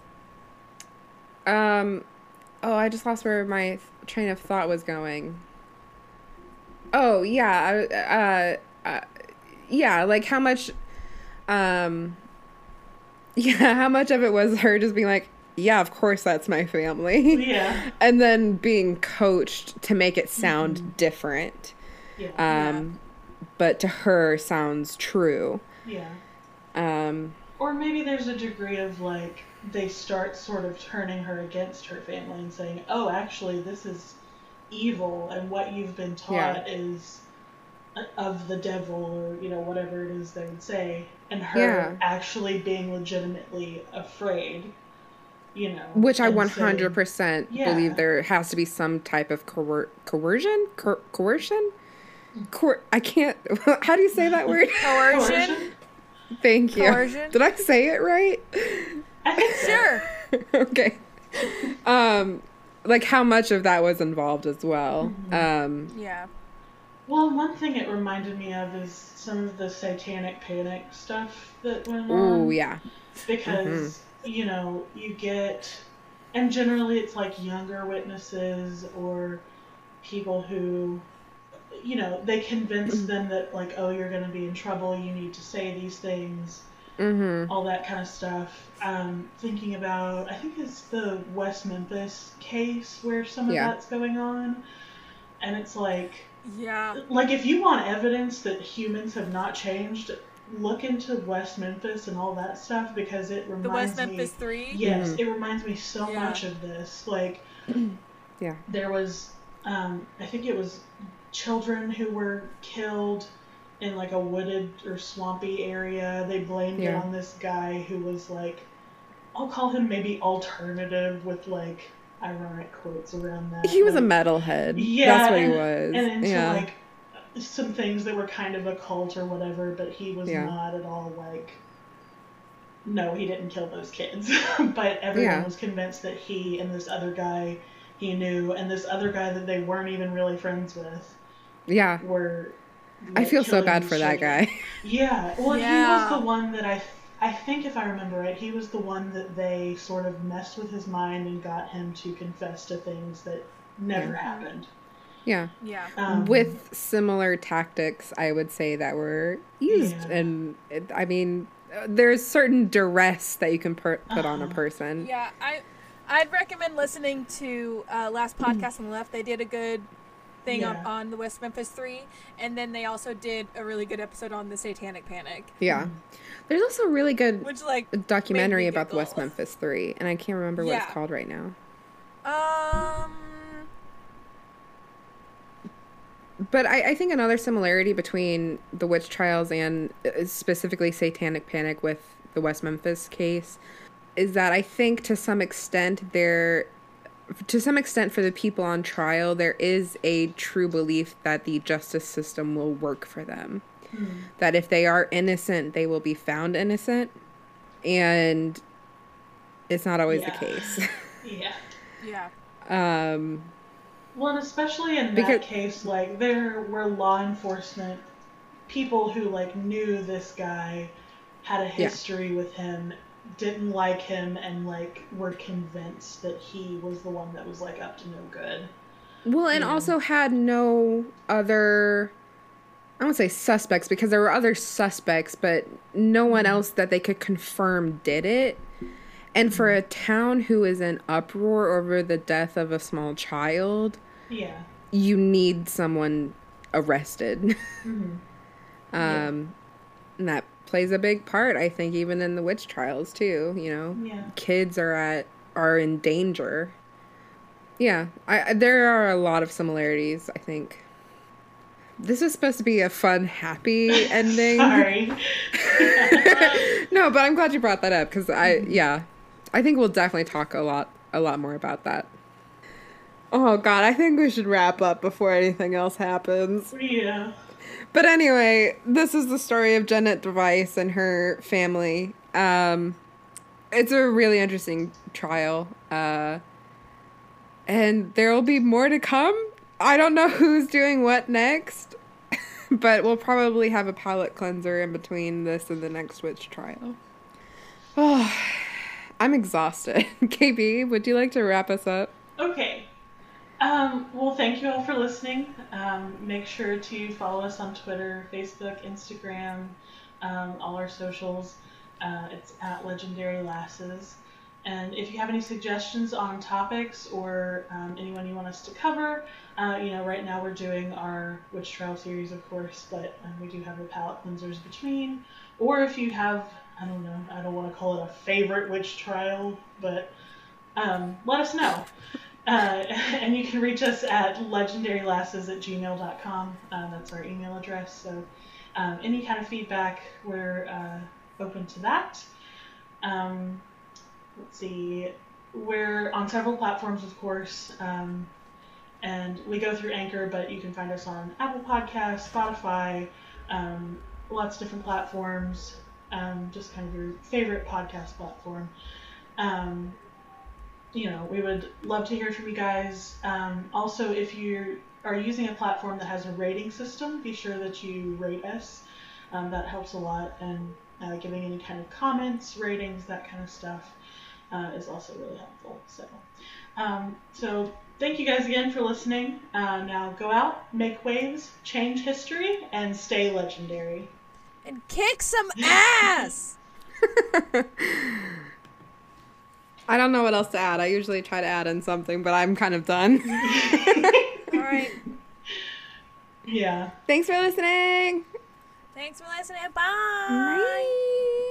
um, oh, I just lost where my train of thought was going. Oh, yeah, I, uh, uh, yeah, like, how much, um, yeah, how much of it was her just being like, yeah, of course that's my family. yeah, And then being coached to make it sound different. yeah, Um, but to her sounds true. yeah. Um, Or maybe there's a degree of like they start sort of turning her against her family and saying, "Oh, actually, this is evil, and what you've been taught is of the devil," or you know whatever it is they would say, and her Yeah. actually being legitimately afraid. You know, which I and one saying- hundred percent Yeah. believe there has to be some type of coer- coercion? Coer- coercion? Coer- I can't. How do you say that word? Coercion? Thank you. Coercion? Did I say it right? I think so. Sure. Okay. Um, like, how much of that was involved as well? Um, Yeah. Well, one thing it reminded me of is some of the satanic panic stuff that went on. ooh, yeah. Because, you know, you get, and generally it's like younger witnesses or people who, you know, they convince them that, like, oh, you're going to be in trouble, you need to say these things, Mm-hmm. all that kind of stuff. Um, thinking about, I think it's the West Memphis case where some of Yeah. that's going on. And it's like, Yeah. like, if you want evidence that humans have not changed, look into West Memphis and all that stuff, because it reminds The West me. Memphis Three. Yes, Mhm. it reminds me so Yeah. much of this. Like, Yeah. there was, um, I think it was children who were killed in like a wooded or swampy area. They blamed it Yeah. on this guy who was like I'll call him maybe alternative with like ironic quotes around that. He was like, a metalhead. Yeah, That's what and, he was. and into yeah. like some things that were kind of a cult or whatever, but he was Yeah. not at all like, no, he didn't kill those kids. But everyone Yeah. was convinced that he and this other guy he knew, and this other guy that they weren't even really friends with, Yeah. were. I like, feel so killing bad these for that children. guy. Yeah, well, Yeah. he was the one that I, I think if I remember right, he was the one that they sort of messed with his mind and got him to confess to things that never Yeah. happened. Yeah. Yeah. Um, With similar tactics, I would say, that were used. Yeah. And, it, I mean, uh, there's certain duress that you can per- put on a Uh-huh. person. Yeah, I, I'd recommend listening to uh, last podcast on the left. They did a good thing on, Yeah. on the West Memphis Three, and then they also did a really good episode on the Satanic Panic, Yeah. There's also a really good which like documentary made me about the giggle. West Memphis Three, and I can't remember what Yeah. it's called right now. um But I, I think another similarity between the witch trials and uh, specifically Satanic Panic with the West Memphis case is that I think to some extent there, to some extent for the people on trial, there is a true belief that the justice system will work for them. Hmm. That if they are innocent, they will be found innocent. And it's not always Yeah. the case. Yeah. yeah um, Well, and especially in that Because- case, like, there were law enforcement people who, like, knew this guy, had a history with him, didn't like him, and, like, were convinced that he was the one that was, like, up to no good. Well, and Yeah. also had no other, I won't say suspects because there were other suspects, but no one else that they could confirm did it. And for a town who is in uproar over the death of a small child, Yeah. you need someone arrested. hmm um, and that plays a big part, I think, even in the witch trials too. You know, Yeah. kids are at are in danger. Yeah, I, I- there are a lot of similarities, I think. This was supposed to be a fun, happy ending. Sorry. No, but I'm glad you brought that up because I, yeah, I think we'll definitely talk a lot, a lot more about that. Oh God, I think we should wrap up before anything else happens. Yeah. But anyway, this is the story of Janet Device and her family. Um, it's a really interesting trial. Uh, and there will be more to come. I don't know who's doing what next, but we'll probably have a palate cleanser in between this and the next witch trial. Oh, I'm exhausted. K B, would you like to wrap us up? Okay. Um, well, thank you all for listening. Um, make sure to follow us on Twitter, Facebook, Instagram, um, all our socials. Uh, it's at Legendary Lasses. And if you have any suggestions on topics or um, anyone you want us to cover, uh, you know, right now we're doing our witch trial series, of course, but um, we do have the palette cleansers between. Or if you have, I don't know, I don't want to call it a favorite witch trial, but um, let us know. Uh, and you can reach us at legendarylasses at gmail dot com. Uh, that's our email address. So um, any kind of feedback, we're uh, open to that. Um, let's see. We're on several platforms, of course. Um, and we go through Anchor, but you can find us on Apple Podcasts, Spotify, um, lots of different platforms. Um, just kind of your favorite podcast platform. Um, You know, we would love to hear from you guys. Um, also, if you are using a platform that has a rating system, be sure that you rate us. Um, that helps a lot. And uh, giving any kind of comments, ratings, that kind of stuff uh, is also really helpful. So, um, so thank you guys again for listening. Uh, now go out, make waves, change history, and stay legendary. and kick some ass. I don't know what else to add. I usually try to add in something, but I'm kind of done. All right. Yeah. Thanks for listening. Thanks for listening. Bye. Bye.